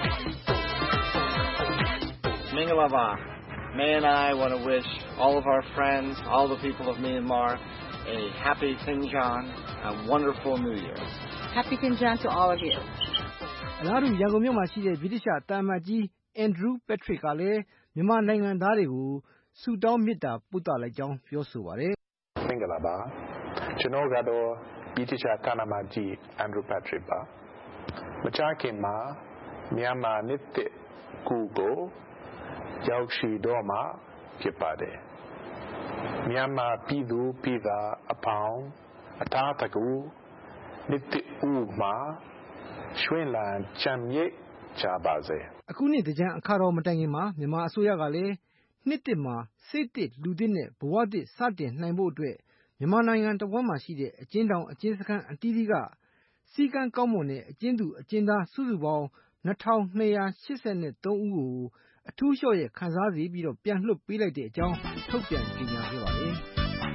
။ Mingala ba. May and I want to wish all of our friends, all the people of Myanmar, a happy Thingjan, a wonderful New Year. Happy Thingjan to all of you. အလားတူရန်ကုန်မြို့မှာရှိတဲ့ဗြိတိရှသံအမတ်ကြီး Andrew Patrick ကလည်းမြန်မာနိုင်ငံသားတွေကိုဆုတောင်းမေတ္တာပို့သလိုက်ကြောင်းပြောဆိုပါတယ်။မင်္ဂလာပါကျွန်တော်ကတော့ဗြိတိရှသံအမတ်ကြီး Andrew Patrick ပါမကြာခင်မှာမြန်မာနှစ်သစ်ကူးကိုရောက်ရှိတော့မှာဖြစ်ပါတယ်မြန်မာပြည်သူပြည်သားအပေါင်းအတားတကူနှစ်သစ်ဦးမှာရွှင်လန်းချမ်းမြေ့ကြားပါစေ။အခုနှစ်သင်္ကြန်အခါတော်မတိုင်ခင်မှာမြန်မာအစိုးရကလည်းနှစ်သစ်မှာစိတ်သစ်လူသစ်နဲ့ဘဝသစ်စတင်နိုင်ဖို့အတွက်မြန်မာနိုင်ငံတဝန်းမှာရှိတဲ့အကျဉ်းထောင်အကျဉ်းစခန်းအသီးသီးကစည်းကမ်းကောင်းမွန်တဲ့အကျဉ်းသူအကျဉ်းသားစုစုပေါင်းနှစ်ထောင်နှစ်ရာရှစ်ဆယ်သုံးဦးကိုအထူးလျှော့ရက်ခံစားစေပြီးတော့ပြန်လွှတ်ပေးလိုက်တဲ့အကြောင်းထုတ်ပြန်ကြေညာခဲ့ပါတယ်။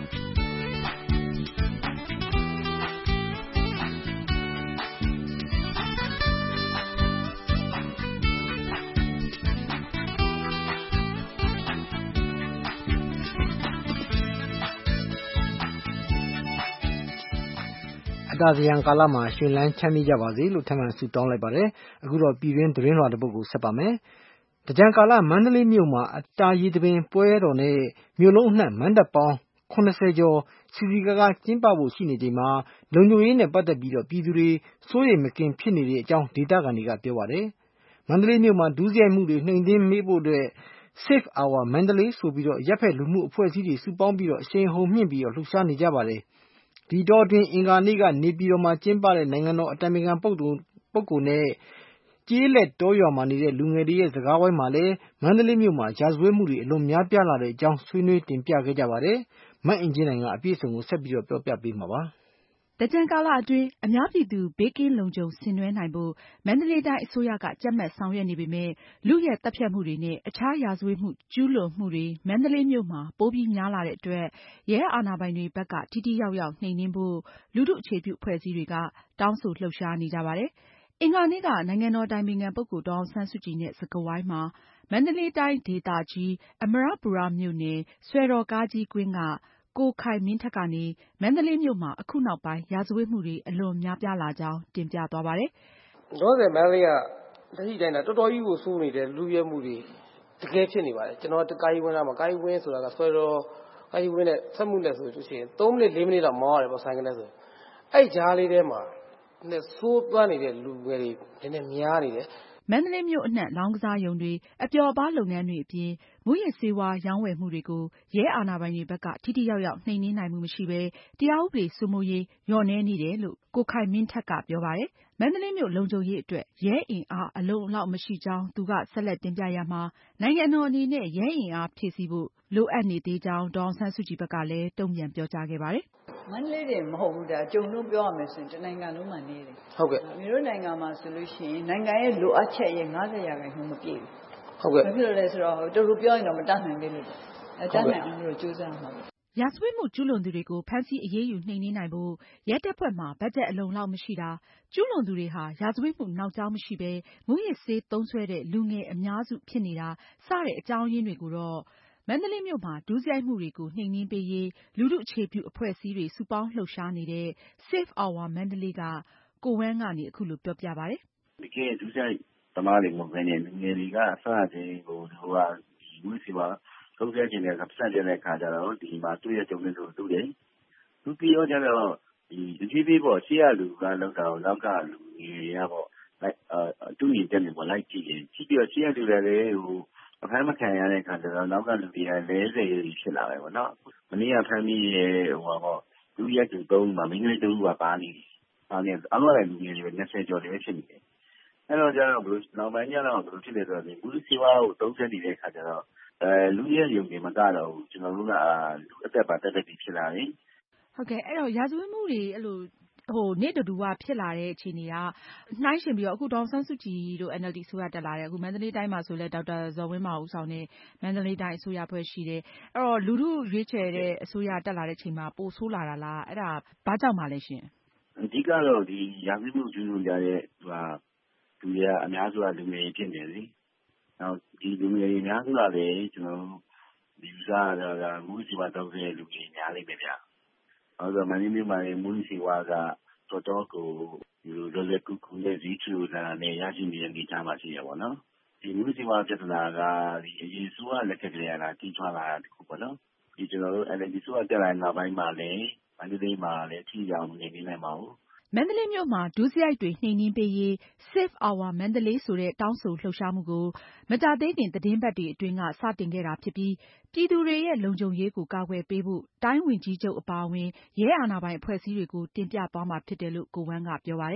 အတာသင်္ကြန်ကာလမှာရွှင်လန်းချမ်းမြေ့ကြပါစေလို့ထပ်မံဆုတောင်းလိုက်ပါတယ်။အခုတော့ပြည်တွင်းသတင်းလွှာတစ်ပုဒ်ကိုဆက်ပါမယ်။သင်္ကြန်ကာလမန္တလေးမြို့မှာအတာရေသဘင်ပွဲတော်နဲ့မြို့လုံးအနှံ့မဏ္ဍပ်ပေါင်းခုနှစ်ဆယ်ကျော်စည်စည်ကားကားကျင်းပဖို့ရှိနေချိန်မှာလုံခြုံရေးနဲ့ပတ်သက်ပြီးတော့ပြည်သူတွေစိုးရိမ်မကင်းဖြစ်နေတဲ့အကြောင်းဒေသခံတွေကပြောပါတယ်။မန္တလေးမြို့မှာဒုစရိုက်မှုတွေနှိမ်နင်းမေ့ဖို့အတွက် Save Our Mandalay ဆိုပြီးတော့ရပ်ဖက်လူမှုအဖွဲ့အစည်းတွေစုပေါင်းပြီးတော့အရှိန်ဟုန်မြင့်ပြီးတော့လှုပ်ရှားနေကြပါတယ်။ဒီတော့တွင်အင်္ဂါနေ့ကနေပြည်တော်မှာကျင်းပတဲ့နိုင်ငံတော်အတိုင်ပင်ခံပုဂ္ဂိုလ်ပုဂ္ဂိုလ်နဲ့ကျေးလက်တောရွာမှာနေတဲ့လူငယ်တွေရဲ့စကားဝိုင်းမှာလည်းမန္တလေးမြို့မှာရာဇဝတ်မှုတွေအလွန်များပြားလာတဲ့အကြောင်းဆွေးနွေးတင်ပြခဲ့ကြပါတယ်။မအင်ကြင်းနိုင်ကအပြည့်အစုံကိုဆက်ပြီးတော့ပြောပြပေးမှာပါ။သင်္ကြန်ကာလအတွင်းအများပြည်သူဘေးကင်းလုံခြုံဆင်နွှဲနိုင်ဖို့မန္တလေးတိုင်းအစိုးရကကြပ်မတ်ဆောင်ရွက်နေပေမယ့်လုယက်သတ်ဖြတ်မှုတွေနဲ့အခြားရာဇဝတ်မှုကျူးလွန်မှုတွေမန္တလေးမြို့မှာပိုပြီးများလာတဲ့အတွက်ရဲအာဏာပိုင်တွေဘက်ကထိထိရောက်ရောက်နှိမ်နင်းဖို့လူထုအခြေပြုအဖွဲ့အစည်းတွေကတောင်းဆိုလှုပ်ရှားနေကြပါတယ်။ အင်္ဂါနေ့ကနိုင်ငံတော်အတိုင်ပင်ခံပုဂ္ဂိုလ်ဒေါ်အောင်ဆန်းစုကြည်နဲ့စကားဝိုင်းမှာမန္တလေးတိုင်းဒေသကြီးအမရပူရမြို့နယ်စွယ်တော်ကားကြီးကွင်းကကိုခိုင်မင်းထက်ကနေမန္တလေးမြို့မှာအခုနောက်ပိုင်းရာဇဝတ်မှုတွေအလွန်များပြားလာကြောင်းတင်ပြသွားပါတယ်။လောဆယ်မန္တလေးကလက်ရှိတိုင်းတာတော်တော်ကြီးကိုစိုးနေတဲ့လူရဲမှုတွေတကယ်ဖြစ်နေပါတယ်ကျွန်တော်ကာယီဝင်လာမှာကာယီဝင်ဆိုတာကဆွဲတော်ကာယီဝင်နဲ့ဆက်မှုနဲ့ဆိုလို့ရှိရင်သုံးမိနစ်လေးမိနစ်လောက်မောင်းရတယ်ပေါ့ဆိုင်ကလေးဆိုအဲ့ကြားလေးထဲမှာနဲ့စိုးသွမ်းနေတဲ့လူငယ်တွေနည်းနည်းများနေတယ်မန္တလေးမြို့အနှံ့လောင်းကစားရုံတွေအပျော်ပါးလုပ်ငန်းတွေအပြင်မူးယစ်ဆေးဝါးရောင်းဝယ်မှုတွေကိုရဲအာဏာပိုင်တွေဘက်ကထိထိရောက်ရောက်နှိမ်နင်းနိုင်မှုမရှိဘဲတရားဥပဒေစိုးမိုးရေးလျော့နည်းနေတယ်လို့ကိုခိုင်မင်းထက်ကပြောပါတယ်။မန္တလေးမြို့လုံခြုံရေးအတွက်ရဲအင်အားအလုံအလောက်မရှိကြောင်းသူကဆက်လက်တင်ပြရမှာနိုင်ငံတော်အနေနဲ့ရဲအင်အားဖြည့်ဆည်းဖို့လိုအပ်နေသေးကြောင်းဒေါ်အောင်ဆန်းစုကြည်ဘက်ကလည်းတုံ့ပြန်ပြောကြားခဲ့ပါတယ်။မန္တလေးတင်မဟုတ်ဘူးဒါကြုံလို့ပြောရမယ်ဆိုရင်တနိုင်ငံလုံးမှာနေတယ်ဟုတ်ကဲ့မြို့နိုင်ငံမှာဆိုလို့ရှိရင်နိုင်ငံရဲ့လိုအပ်ချက်ရဲ့၅၀ရာခိုင်နှုန်းမပြည့်ဘူးဟုတ်ကဲ့ဘာဖြစ်လို့လဲဆိုတော့တူတူပြောရင်တော့မတတ်နိုင်သေးလို့အဲတတ်နိုင်အောင်လို့ကြိုးစားမှာပါရာဇဝတ်မှုကျူးလွန်သူတွေကိုဖမ်းဆီးအရေးယူနှိမ်နင်းနိုင်ဖို့ရဲတပ်ဖွဲ့မှာဘတ်ဂျက်အလုံလောက်မရှိတာကျူးလွန်သူတွေဟာရာဇဝတ်မှုနောက်ကြောင်းမရှိဘဲမူးယစ်ဆေးသုံးစွဲတဲ့လူငယ်အများစုဖြစ်နေတာစတဲ့အကြောင်းရင်းတွေကိုတော့မန္တလေးမြို့မှာဒုစရိုက်မှုတွေကိုနှိမ်နင်းပေးရေးလူထုအခြေပြုအဖွဲ့အစည်းတွေစုပေါင်းလှုပ်ရှားနေတဲ့ Save Our Mandalay ကကိုဝမ်းကနေအခုလိုပြောပြပါတယ်။တကယ်ဒုစရိုက်သမားတွေမဟုတ်ဘဲနဲ့လူငယ်တွေကအစအချိန်ကိုဟိုကဒီမူးယစ်ဆေးပါသုံးစွဲခြင်းနဲ့ပတ်သက်တဲ့ခါကျတော့ဒီမှာတွေ့ရကြုံနေလို့တွေ့တယ်။သူပြီးတော့ကျတော့ဒီတဖြည်းဖြည်းပေါ့ရှေ့ရလူကလောက်တာကိုနောက်ကလူငယ်တွေကပေါ့လိုက်အတူညီတက်နေပေါ့လိုက်ကြည့်ရင်ကြည့်ပြီးတော့ရှေ့ရလူတွေလည်းဟိုအဖမ်းမခံရတဲ့ခါကျတော့နောက်ကလူတွေကလဲစေဖြစ်လာတယ်ပေါ့နော်။မနေ့ကဖမ်းပြီးရဲ့ဟိုပေါ့လူရက်တူသုံးမှာမိန်းကလေးတူကပါနေတယ်။ပါနေအမှန်လည်းလူငယ်တွေနှစ်ဆယ်ကျော်တွေပဲဖြစ်နေတယ်။အဲ့တော့ကျတော့ဘယ်လိုနောက်ပိုင်းကျတော့ဘယ်လိုဖြစ်လဲဆိုတော့ဒီမူးယစ်ဆေးဝါးကိုသုံးစွဲနေတဲ့ခါကျတော့အဲလူရဲ့ယုံကြည်မကတော့ဘူးကျွန်တော်တို့ကလူအသက်ပါတက်တက်ပြီးဖြစ်လာတယ်ဟုတ်ကဲ့အဲ့တော့ရာဇဝတ်မှုတွေအဲ့လိုဟိုနေ့တူတူကဖြစ်လာတဲ့အခြေအနေကနှိုင်းရှင်ပြီးတော့အခုဒေါ်ဆန်းစုကြည်တို့ N L D အစိုးရတက်လာတယ်အခုမန္တလေးတိုင်းမှာဆိုလဲဒေါက်တာဇော်ဝင်းမောင်ဦးဆောင်တဲ့မန္တလေးတိုင်းအစိုးရဖွဲ့ရှိတယ်အဲ့တော့လူထုရွေးချယ်တဲ့အစိုးရတက်လာတဲ့အချိန်မှာပိုဆိုးလာတာလားအဲ့ဒါဘာကြောင့်မှလဲရှင်အဓိကတော့ဒီရာဇဝတ်မှုကျူးလွန်ကြတဲ့ဟိုလူတွေကအများစုကလူငယ်ဖြစ်နေတယ်နောက်ဒီလူငယ်တွေများစုကလည်းကျွန်တော်ဒီဥစားကမူးစီဝါတောင်းတဲ့လူကြီးများလိမ့်မယ်ဗျာ။အဲဒါမင်းမျိုးမှာမူးစီဝါကတော်တော်ကိုဒီလိုလွယ်လွယ်ကူကူနဲ့ဈေးချူလာနဲ့ရရှိနေတဲ့အနေအထားမှာရှိရပါတော့။ဒီမူးစီဝါပြဿနာကဒီအရေးဆိုးကလက်ကလေးရတာကြီးထွားလာတာတခုပေါ့နော်။ဒီကျွန်တော်တို့ N L D ဆိုတက်လာတဲ့နောက်ပိုင်းမှာလည်းမန္တလေးမှာလည်းထိရောက်နေနေနိုင်ပါဘူး။မန္တလေးမြို့မှာဒုစရိုက်တွေနှိမ်နင်းပေးရေး Save Our Mandalay ဆိုတဲ့တောင်းဆိုလှုပ်ရှားမှုကိုမကြာသေးခင်သတင်းပတ်တွေအတွင်းကစတင်ခဲ့တာဖြစ်ပြီးပြည်သူတွေရဲ့လုံခြုံရေးကိုကာကွယ်ပေးဖို့တိုင်းဝန်ကြီးချုပ်အပါအဝင်ရဲအာဏာပိုင်အဖွဲ့အစည်းတွေကိုတင်ပြသွားမှာဖြစ်တယ်လို့ကိုဝမ်းကပြောပါတယ်။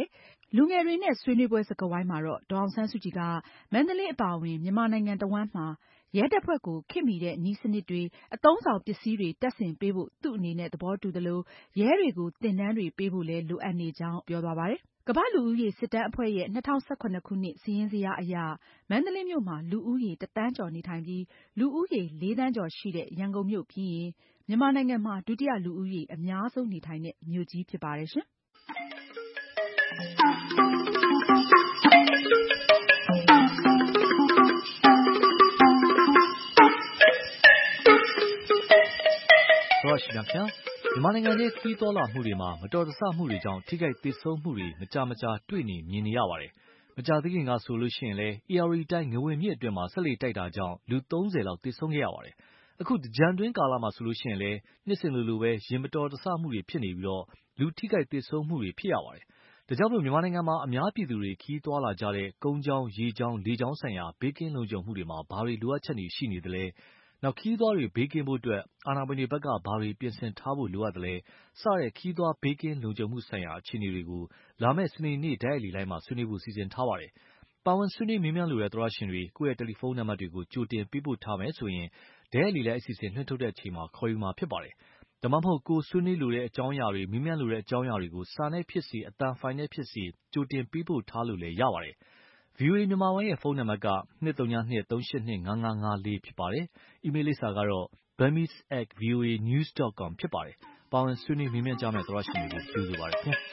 လူငယ်တွေနဲ့ဆွေးနွေးပွဲစကားဝိုင်းမှာတော့ဒေါ်အောင်ဆန်းစုကြည်ကမန္တလေးအပါအဝင်မြန်မာနိုင်ငံတဝန်းမှာရဲတပ်ဖွဲ့ကိုခေတ်မီတဲ့နည်းစနစ်တွေအသုံးဆောင်ပစ္စည်းတွေတပ်ဆင်ပေးဖို့သူ့အနေနဲ့သဘောတူသလိုရဲတွေကိုသင်တန်းတွေပေးဖို့လည်းလိုအပ်နေကြောင်းပြောသွားပါတယ်။ကမ္ဘာ့လူဦးရေစစ်တမ်းအဖွဲ့ရဲ့၂၀၁၇ခုနှစ်စာရင်းဇယားအရမန္တလေးမြို့မှာလူဦးရေတစ်သန်းကျော်နေထိုင်ပြီးလူဦးရေလေးသန်းကျော်ရှိတဲ့ရန်ကုန်မြို့ပြီးရင်မြန်မာနိုင်ငံမှာဒုတိယလူဦးရေအများဆုံးနေထိုင်တဲ့မြို့ကြီးဖြစ်ပါတယ်ရှင်။သောရှိမြခင်မြန်မာနိုင်ငံရဲ့ခရီးသွားလာမှုတွေမှာမတော်တဆမှုတွေကြောင့်ထိခိုက်သေဆုံးမှုတွေမကြာမကြာတွေ့နေမြင်နေရပါတယ်။မကြာသေးခင်ကဆိုလို့ရှိရင်လည်း A R D တိုင်းငွေမြစ်အတွင်းမှာဆက်လေတိုက်တာကြောင့်လူသုံးဆယ်လောက်သေဆုံးခဲ့ရပါတယ်။အခုကြံတွင်းကာလမှာဆိုလို့ရှိရင်လည်းနှစ်စဉ်လိုလိုပဲရင်မတော်တဆမှုတွေဖြစ်နေပြီးတော့လူထိခိုက်သေဆုံးမှုတွေဖြစ်ရပါတယ်။ဒါကြောင့်မို့မြန်မာနိုင်ငံမှာအများပြည်သူတွေခရီးသွားလာကြတဲ့ကုန်းကြောင်းရေကြောင်းလေကြောင်းဆိုင်ရာဘေးကင်းလုံခြုံမှုတွေမှာဘာတွေလိုအပ်ချက်တွေရှိနေသလဲနောက်ခီးသွားတွေဘေးကင်းဖို့အတွက်အာဏာပိုင်တွေဘက်ကဘာတွေပြင်ဆင်ထားဖို့လိုအပ်တယ်လဲစတဲ့ခီးသွားဘေးကင်းလုံခြုံမှုဆိုင်ရာအခြေအနေတွေကိုလာမယ့်စနေနေ့ဓာတ်ရိုက်လီလိုက်မှာဆွေးနွေးဖို့စီစဉ်ထားပါတယ်။ပါဝင်ဆွေးနွေးမေးမြန်းလိုတဲ့သောရရှင်တွေကိုယ့်ရဲ့တယ်လီဖုန်းနံပါတ်တွေကိုကြိုတင်ပေးပို့ထားမယ်ဆိုရင်ဓာတ်ရိုက်လီလိုက်အစီအစဉ်နှွှင့်ထုတ်တဲ့အချိန်မှာခေါ်ယူမှာဖြစ်ပါတယ်။ဒါမှမဟုတ်ကိုဆွေးနွေးလိုတဲ့အကြောင်းအရာတွေမေးမြန်းလိုတဲ့အကြောင်းအရာတွေကိုစာနဲ့ဖြစ်စီအသံဖိုင်နဲ့ဖြစ်စီကြိုတင်ပေးပို့ထားလို့လည်းရပါတယ်။ V O A မြန်မာပိုင်းရဲ့ဖုန်းနံပါတ်ကနှစ်သုံးနှစ်သုံးရှစ်နှစ်ငါးငါးငါးလေးဖြစ်ပါတယ်။ အီးမေးလ်လိပ်စာကတော့ burmese at voanews dot com ဖြစ်ပါတယ်။ပါဝင်ဆွေးနွေးမေးမြန်းကြမယ့်သောရရှင်တွေကိုကျေးဇူးပါတယ်ခင်ဗျာ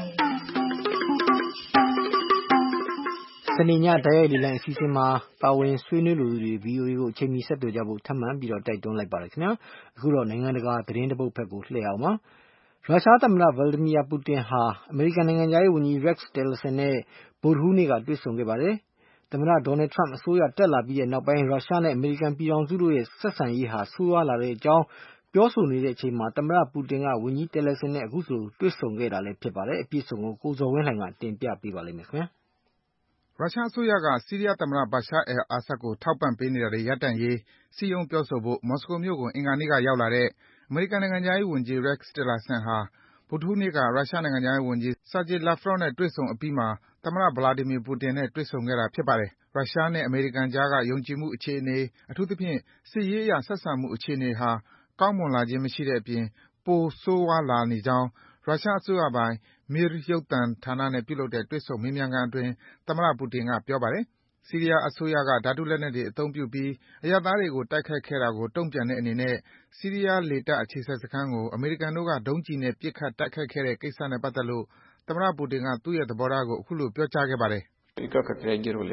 ။စနေညဓာတ်ရိုက်လေလံအစီအစဉ်မှာပါဝင်ဆွေးနွေးလိုသူတွေ V O A ကိုအချိန်မီဆက်သွယ်ကြဖို့ထပ်မံပြီးတော့တိုက်တွန်းလိုက်ပါတယ်ခင်ဗျာ။အခုတော့နိုင်ငံတကာသတင်းတစ်ပုဒ်ဘက်ကိုလှည့်အောင်ပါ။ရုရှားသမ္မတဗလာဒီမီယာပူတင်ဟာအမေရိကန်နိုင်ငံသားရေးဝန်ကြီး Rex Tillerson နဲ့ဗုဒ္ဓဟူးနေ့ကတွေ့ဆုံခဲ့ပါတယ်။သမ္မတဒေါ်နယ်ထရမ့်အစိုးရတက်လာပြီးတဲ့နောက်ပိုင်းရုရှားနဲ့အမေရိကန်ပြည်ထောင်စုတို့ရဲ့ဆက်ဆံရေးဟာဆိုးရွားလာတဲ့အကြောင်းပြောဆိုနေတဲ့အချိန်မှာသမ္မတပူတင်ကဝန်ကြီးတယ်လဆင်နဲ့အခုဆိုတွေ့ဆုံခဲ့တာလည်းဖြစ်ပါတယ်။အပြည့်အစုံကိုကိုဇော်ဝင်းလှိုင်ကတင်ပြပေးပါလိမ့်မယ်ခင်ဗျာ။ရုရှားအစိုးရကဆီးရီးယားသမ္မတ Bashar al-Assad ကိုထောက်ပံ့ပေးနေတာတွေရပ်တန့်ရေးစည်းရုံးပြောဆိုဖို့မော်စကိုမြို့ကိုအင်္ဂါနေ့ကရောက်လာတဲ့အမေရိကန်နိုင်ငံခြားရေးဝန်ကြီး Rex Tillerson ဟာဗုဒ္ဓဟူးနေ့ကရုရှားနိုင်ငံခြားရေးဝန်ကြီး Sergey Lavrov နဲ့တွေ့ဆုံအပြီးမှာသမ္မတ Vladimir Putin နဲ့တွေ့ဆုံခဲ့တာဖြစ်ပါတယ်။ရုရှားနဲ့အမေရိကန်ကြားကယုံကြည်မှုအခြေအနေအထူးသဖြင့်စစ်ရေးအရဆက်ဆံမှုအခြေအနေဟာကောင်းမွန်လာခြင်းမရှိတဲ့အပြင်ပိုဆိုးဝါးလာနေကြောင်းရုရှားအစိုးရပိုင် Mir ရုပ်သံဌာနနဲ့ပြုလုပ်တဲ့တွေ့ဆုံမေးမြန်းခန်းအတွင်းသမ္မတပူတင်ကပြောပါတယ်။ဆီးရီးယားအစိုးရကဓါတုလက်နက်တွေအသုံးပြုပြီးအရပ်သားတွေကိုတိုက်ခိုက်ခဲ့တာကိုတုံ့ပြန်တဲ့အနေနဲ့ဆီးရီးယားလေတပ်အခြေစိုက်စခန်းကိုအမေရိကန်တို့ကဒုံးကျည်နဲ့ပစ်ခတ်တိုက်ခိုက်ခဲ့တဲ့ကိစ္စနဲ့ပတ်သက်လို့သမ္မတပူတင်ကသူ့ရဲ့သဘောထားကိုအခုလိုပြောကြားခဲ့ပါတယ်။ И как отреагировали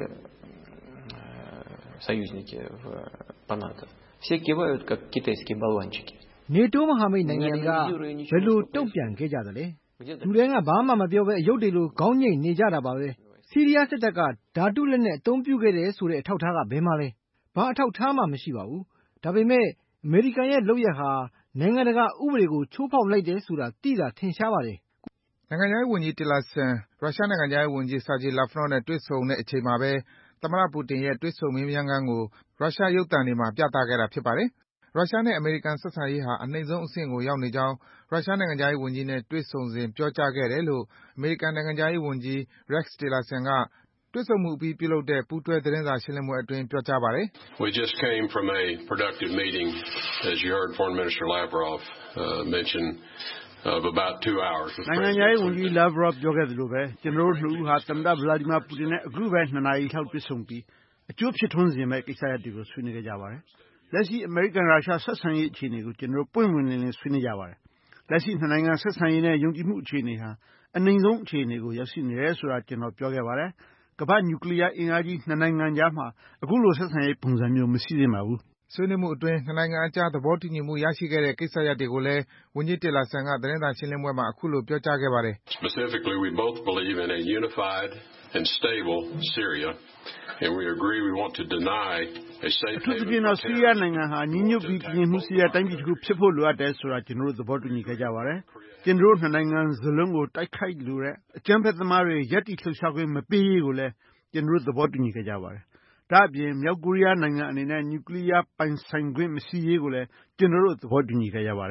союзники по НАТО? Все кивают, как китайские болванчики. NATO မဟာမိတ်နိုင်ငံတွေကဘယ်လိုတုံ့ပြန်ခဲ့ကြသလဲ။လူတွေကဘာမှမပြောဘဲအယုတ်တွေလိုခေါင်းငိတ်နေကြတာပါပဲ။ဆီးရီးယားစစ်တပ်ကဓာတုလက်နက်အသုံးပြုခဲ့တယ်ဆိုတဲ့အထောက်အထားကဘယ်မှာလဲ။ဘာအထောက်အထားမှမရှိပါဘူး။ဒါပေမဲ့အမေရိကန်ရဲ့လုပ်ရပ်ဟာနိုင်ငံတကာဥပဒေကိုချိုးဖောက်လိုက်တယ်ဆိုတာသိတာထင်ရှားပါတယ်။နိုင်ငံခြားရေးဝန်ကြီး Tillerson ရုရှားနိုင်ငံခြားရေးဝန်ကြီး Sergey Lavrov နဲ့တွေ့ဆုံတဲ့အချိန်မှာပဲသမ္မတပူတင်ရဲ့တွေ့ဆုံမေးမြန်းခန်းကိုရုရှားရုပ်သံတွေမှာပြသခဲ့တာဖြစ်ပါတယ်။ရုရှားနဲ့အမေရိကန်ဆက်ဆံရေးဟာအနှိမ့်ဆုံးအဆင့်ကိုရောက်နေကြောင်းရုရှားနိုင်ငံခြားရေးဝန်ကြီးနဲ့တွေ့ဆုံစဉ်ပြောကြားခဲ့တယ်လို့အမေရိကန်နိုင်ငံခြားရေးဝန်ကြီး Rex Tillerson ကတွေ့ဆုံမှုအပြီးပြုလုပ်တဲ့ပူးတွဲသတင်းစာရှင်းလင်းပွဲအတွင်းပြောကြားပါတယ်။ We just came from a productive meeting as you heard Foreign Minister Lavrov uh, mention of about two hours. နိုင်ငံခြားရေးဝန်ကြီး Lavrov ပြောခဲ့သလိုပဲကျွန်တော်တို့နှစ်ဦးဟာသမ္မတ Vladimir Putin နဲ့အခုပဲနှစ်နာရီလောက်တွေ့ဆုံပြီးအကျိုးဖြစ်ထွန်းစေမယ့်ကိစ္စရပ်တွေကိုဆွေးနွေးခဲ့ကြပါတယ်။လက်ရှိအမေရိကန်ရုရှားဆက်ဆံရေးအခြေအနေကိုကျွန်တော်တို့ပွင့်ပွင့်လင်းလင်းဆွေးနွေးကြပါတယ်။လက်ရှိနှစ်နိုင်ငံဆက်ဆံရေးနဲ့ယုံကြည်မှုအခြေအနေဟာအနှိမ့်ဆုံးအခြေအနေကိုရောက်ရှိနေတယ်ဆိုတာကျွန်တော်ပြောခဲ့ပါတယ်။ကမ္ဘာ့နျူကလ িয়ার အင်အားကြီးနှစ်နိုင်ငံကြားမှာအခုလိုဆက်ဆံရေးပုံစံမျိုးမရှိသင့်ပါဘူး။ဆွေးနွေးမှုအတွင်းနှစ်နိုင်ငံအကြားသဘောတူညီမှုရရှိခဲ့တဲ့ကိစ္စရပ်တွေကိုလည်းဝန်ကြီး Tillerson ကသတင်းစာရှင်းလင်းပွဲမှာအခုလိုပြောကြားခဲ့ပါတယ်။ Specifically we both believe in a unified and stable Syria and we agree we want to deny a safe haven. ဒီကတော့ဆီးရီးယားနိုင်ငံဟာညီညွတ်ပြီးပြည်မှုစီးရတိုင်းပြည်တစ်ခုဖြစ်ဖို့လိုအပ်တယ်ဆိုတာကျွန်တော်တို့သဘောတူညီခဲ့ကြပါတယ်။ကျွန်တော်တို့နှစ်နိုင်ငံစလုံးကိုတိုက်ခိုက်လိုတဲ့အကြမ်းဖက်သမားတွေရပ်တည်လှုပ်ရှားခွင့်မပေးရေးကိုလည်းကျွန်တော်တို့သဘောတူညီခဲ့ကြပါတယ်။ဒါ့အပြင်မြောက်ကိုရီးယားနိုင်ငံအနေနဲ့နျူကလ িয়ার ပိုင်ဆိုင်ခွင့်မရှိရေးကိုလည်းကျွန်တော်တို့သဘောတူညီခဲ့ကြပါတယ်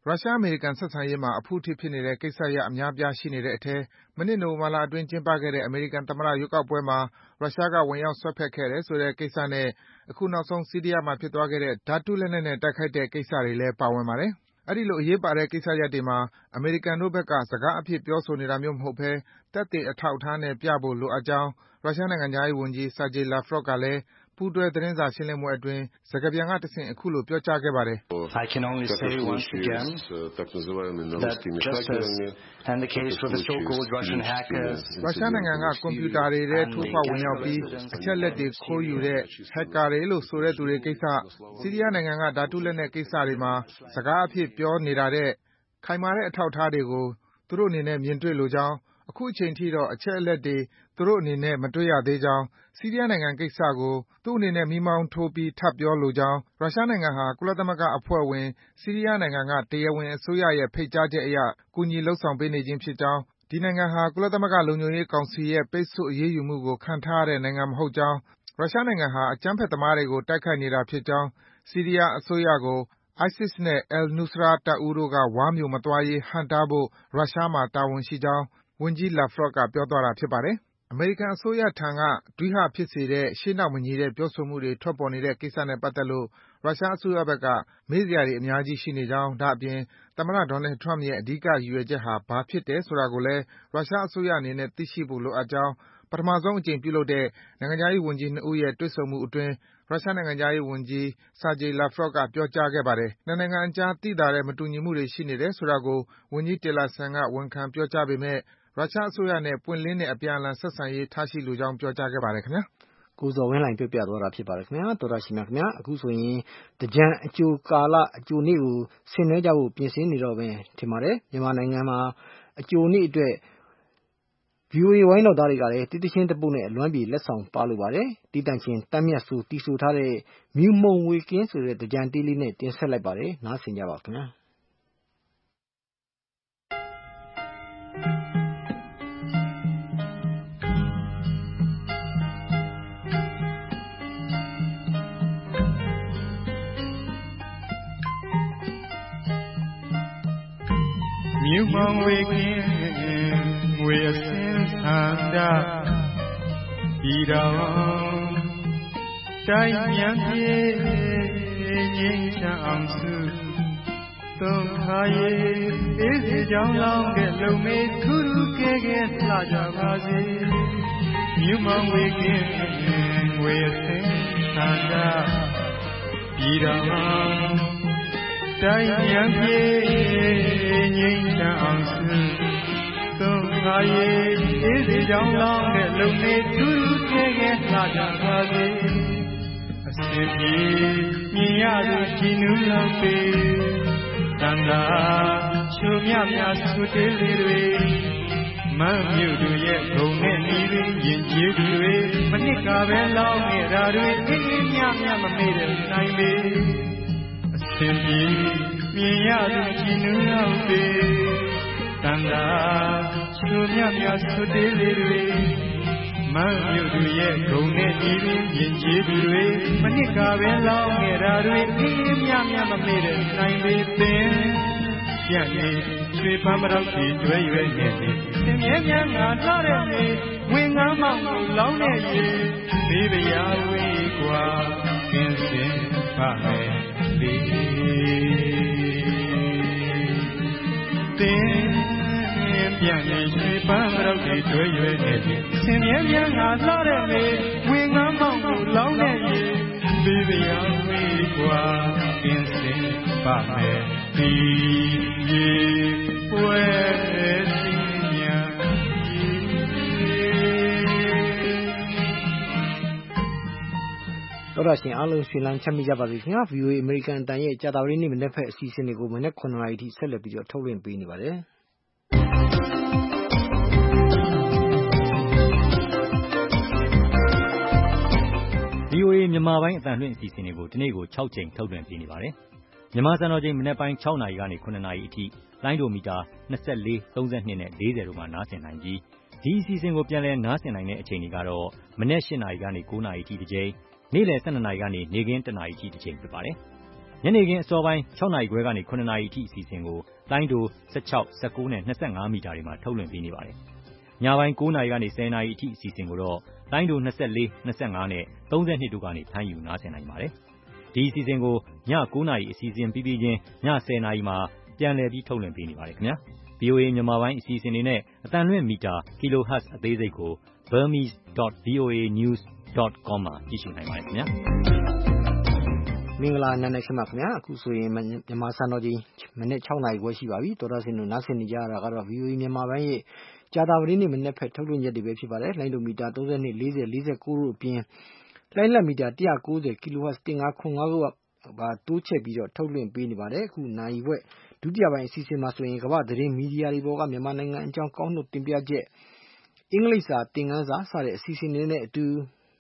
ရုရှား-အမေရိကန်ဆက်ဆံရေးမှာအဖုအထစ်ဖြစ်နေတဲ့ကိစ္စရပ်အများအပြားရှိနေတဲ့အထဲမနှစ်နိုဝင်ဘာလအတွင်းကျင်းပခဲ့တဲ့အမေရိကန်သမ္မတရွေးကောက်ပွဲမှာရုရှားကဝင်ရောက်စွက်ဖက်ခဲ့တယ်ဆိုတဲ့ကိစ္စနဲ့အခုနောက်ဆုံးဆီးရီးယားမှာဖြစ်သွားခဲ့တဲ့ဓါတုလက်နက်နဲ့တိုက်ခိုက်တဲ့ကိစ္စတွေလည်းပါဝင်ပါတယ်။အဲဒီလိုအရေးပါတဲ့ကိစ္စရပ်တွေမှာအမေရိကန်တို့ဘက်ကစကားအဖြစ်ပြောဆိုနေတာမျိုးမဟုတ်ဘဲသက်သေအထောက်အထားနဲ့ပြဖို့လိုအပ်ကြောင်းရုရှားနိုင်ငံခြားရေးဝန်ကြီး Sergei Lavrov ကလည်းပူးတွဲသတင်းစာရှင်းလင်းပွဲအတွင်းစကားပြန်ကတဆင့်အခုလိုပြောကြားခဲ့ပါတယ်။ I can only say once again that just as in the case with the so-called Russian hackers ရုရှားနိုင်ငံကကွန်ပျူတာတွေထဲထိုးဖောက်ဝင်ရောက်ပြီးအချက်လက်တွေခိုးယူတဲ့ hacker တွေလို့ဆိုတဲ့သူတွေကိစ္စဆီးရီးယားနိုင်ငံကဓါတုလက်နက်ကိစ္စတွေမှာစကားအဖြစ်ပြောနေတာတဲ့ခိုင်မာတဲ့အထောက်အထားတွေကိုသူတို့အနေနဲ့မြင်တွေ့လိုကြောင်းအခုအချိန်ထိတော့အချက်အလက်တွေသူတို့အနေနဲ့မတွေ့ရသေးကြောင်းဆီးရီးယားနိုင်ငံကိစ္စကိုသူ့အနေနဲ့မီးမောင်းထိုးပြီးထပ်ပြောလိုကြောင်းရုရှားနိုင်ငံဟာကုလသမဂ္ဂအဖွဲ့ဝင်ဆီးရီးယားနိုင်ငံကတရားဝင်အစိုးရရဲ့ဖိတ်ကြားချက်အရကူညီလုပ်ဆောင်ပေးနေခြင်းဖြစ်ကြောင်းဒီနိုင်ငံဟာကုလသမဂ္ဂလုံခြုံရေးကောင်စီရဲ့ပိတ်ဆို့အရေးယူမှုကိုခံထားရတဲ့နိုင်ငံမဟုတ်ကြောင်းရုရှားနိုင်ငံဟာအကြမ်းဖက်သမားတွေကိုတိုက်ခိုက်နေတာဖြစ်ကြောင်းဆီးရီးယားအစိုးရကို ISIS နဲ့ al-Nusra တပ်ဦးတို့ကဝါးမြိုမသွားရေးဟန့်တားဖို့ရုရှားမှာတာဝန်ရှိကြောင်းဝန်ကြီး Lavrov ကပြောသွားတာဖြစ်ပါတယ်။အမေရိကန်အစိုးရထံကဒွိဟဖြစ်စေတဲ့ရှေ့နောက်မညီတဲ့ပြောဆိုမှုတွေထွက်ပေါ်နေတဲ့ကိစ္စနဲ့ပတ်သက်လို့ရုရှားအစိုးရဘက်ကမေးစရာတွေအများကြီးရှိနေကြောင်းဒါ့အပြင်သမ္မတ Donald Trump ရဲ့အဓိကရည်ရွယ်ချက်ဟာဘာဖြစ်တယ်ဆိုတာကိုလည်းရုရှားအစိုးရအနေနဲ့သိရှိဖို့လိုအပ်ကြောင်းပထမဆုံးအကြိမ်ပြုလုပ်တဲ့နိုင်ငံခြားရေးဝန်ကြီးနှစ်ဦးရဲ့တွေ့ဆုံမှုအတွင်းရုရှားနိုင်ငံခြားရေးဝန်ကြီး Sergei Lavrov ကပြောကြားခဲ့ပါတယ်။နှစ်နိုင်ငံအကြားသိသာတဲ့မတူညီမှုတွေရှိနေတယ်ဆိုတာကိုဝန်ကြီး Tillerson ကဝန်ခံပြောကြားပေမဲ့ရုရှားအစိုးရနဲ့ပွင့်လင်းတဲ့အပြန်အလှန်ဆက်ဆံရေးထားရှိလိုကြောင်းပြောကြားခဲ့ပါတယ်ခင်ဗျာ။ကိုဇော်ဝင်းလှိုင်ပြောပြသွားတာဖြစ်ပါတယ်ခင်ဗျာတော်ရရှိမြခင်ဗျာအခုဆိုရင်တကြံအကျိုးကာလအကျိုးနေ့ကိုဆင်နွှဲကြဖို့ပြင်ဆင်နေတော့ပဲထင်ပါတယ်မြန်မာနိုင်ငံမှာအကျိုးနေ့အတွက် ဗွီအိုအေ ဝိုင်းတော်သားတွေကလည်းတိတိချင်းတပုတ်နဲ့အလွမ်းပြေလက်ဆောင်ပါလိုပါတယ်တီးတန့်ချင်းတမ်းမြတ်ဆိုတီဆိုထားတဲ့မြူမုံဝေကင်းဆိုတဲ့တကြံတေးလေးနဲ့တင်ဆက်လိုက်ပါတယ်နားဆင်ကြပါခင်ဗျာမြူမုံဝေကင်းငွေအစင်းဆန္ဒဤတော်တိုင်းမြန်ပြေငြိမ်းချမ်းအောင်စုသုံးခါရဲ့အေးစေကြောင်းလောင်းတဲ့လုံမေထူးထူးကဲကဲလှကြပါစေမြူမုံဝေကင်းငွေအစင်းဆန္ဒဤတော်တိုင်းမြန်ပြေငြိမ်းချမ်းအောင်စုသုံးခါရဲ့အေးစေကြောင်းလောင်းတဲ့လုံမေထူးထူးကဲကဲလှကြပါစေအစင်ပြေမြင်ရသူကြည်နူးလောက်ပေတန်တာချိုမြမြဆုတေးလေးတွေမမ်းမြူတို့ရဲ့ဂုံနဲ့ဤတွေရင်ကျေးသူတွေမနစ်ကပဲလောင်းနေတာတွေအေးအေးမြမြမမေ့တဲ့နိုင်ပေအစင်ပြေမြင်ရသူကြည်နူးလောက်ပေတန်တာချိုမြမြဆုတေးလေးတွေမမ်းမြူတို့ရဲ့ဂုံနဲ့ဤတွေရင်ကျေးသူတွေမနစ်ကပဲလောင်းနေတာတွေအေးအေးမြမြမမေ့တဲ့နိုင်ပေပင်ကြံ့နေရွှေပန်းမတော့ဒီကျွဲရွယ်နေတယ်သင်မြဲမြန်းငါလှတဲ့နေဝင်ငန်းမောင်ကိုလောင်းတဲ့ရေဘေးဗျာဝေးกว่าကင်းစင်ပါမယ်ဒီတင်ပြန်နေရွှေပန်းမတော့ဒီကျွဲရွယ်နေတယ်သင်မြဲမြန်းငါလှတဲ့နေဝင်ငန်းမောင်ကိုလောင်းတဲ့ရေဘေးဗျာဝေးกว่าကင်းစင်ပါမယ်ဒီရေပွဲစင်းညာတော်ရရှင်အားလုံးရှင်လန်းချမ်းမြေ့ကြပါစေခင်ဗျာ ဗွီအိုအေ အမေရိကန်အတန်ရဲ့ကြာသပတေးနေ့မနေ့ဖက်အစီအစဉ်တွေကိုမနေ့ခုနှစ်နာရီထိဆက်လက်ပြီးတော့ထုတ်လွှင့်ပေးနေပါတယ်ဗွီအိုအေမြန်မာပိုင်းအတန်လွှင့်အစီအစဉ်တွေကိုဒီနေ့ကို၆ချိန်ထုတ်လွှင့်ပေးနေပါတယ်မြန်မာစံတော်ချိန်မနေ့ပိုင်း၆နာရီကနေခုနှစ်နာရီအထိလိုင်းဒိုမီတာ၂၄ ၃၂နဲ့၄၀တို့မှာနားဆင်နိုင်ပြီးဒီအစီအစဉ်ကိုပြန်လည်နားဆင်နိုင်တဲ့အချိန်တွေကတော့မနေ့၈နာရီကနေ၉နာရီအထိတစ်ချိန်နေ့လယ်၁၂နာရီကနေနေ့ခင်း၁နာရီအထိတစ်ချိန်ဖြစ်ပါတယ်ညနေခင်းအစောပိုင်း၆နာရီခွဲကနေ၇နာရီအထိအစီအစဉ်ကိုလိုင်းတို၁၆ ၁၉နဲ့၂၅မီတာတွေမှာထုတ်လွှင့်ပေးနေပါတယ်။ညပိုင်း၉နာရီကနေ၁၀နာရီအထိအစီအစဉ်ကိုတော့လိုင်းတို၂၄ ၂၅နဲ့၃၂တို့ကနေဖမ်းယူနားဆင်နိုင်ပါတယ်။ဒီအစီအစဉ်ကိုည၉နာရီအစီအစဉ်ပြီးပြီးချင်းည၁၀နာရီမှာပြန်လည်ပြီးထုတ်လွှင့်ပေးနေပါတယ်ခင်ဗျာ။ V O A မြန်မာပိုင်းအစီအစဉ်တွေနဲ့အသံလွှင့်မီတာ kilohertz အသေးစိတ်ကို burmese dot v o a news dot com မှာကြည့်ရှုနိုင်ပါတယ်ခင်ဗျာမင်္ဂလာနံနက်ခင်းပါခင်ဗျာအခုဆိုရင်မြန်မာစံတော်ချိန်မိနစ်၆နာရီခွဲရှိပါပြီတော်တော်စင်တို့နားဆင်နေကြရတာကတော့ V O A မြန်မာပိုင်းရဲ့ကြာတာပတိနေ့မနေ့ဖက်ထုတ်လွှင့်ချက်တွေပဲဖြစ်ပါတယ်လိုင်းလိုမီတာ၃၂ ၄၀ ၄၉တို့အပြင်လိုင်းလက်မီတာ၁၉၀ kilohertz ၁၅ခွန်၅ခုပါတိုးချက်ပြီးတော့ထုတ်လွှင့်ပေးနေပါတယ်အခုနိုင်ဝက်ဒုတိယပိုင်းအစီအစဉ်မှာဆိုရင်ကမ္ဘာသတင်းမီဒီယာတွေပေါ်ကမြန်မာနိုင်ငံအကြောင်းကောင်းနှုတ်တင်ပြချက်အင်္ဂလိပ်စာသင်ခန်းစာစတဲ့အစီအစဉ်တွေနဲ့အတူ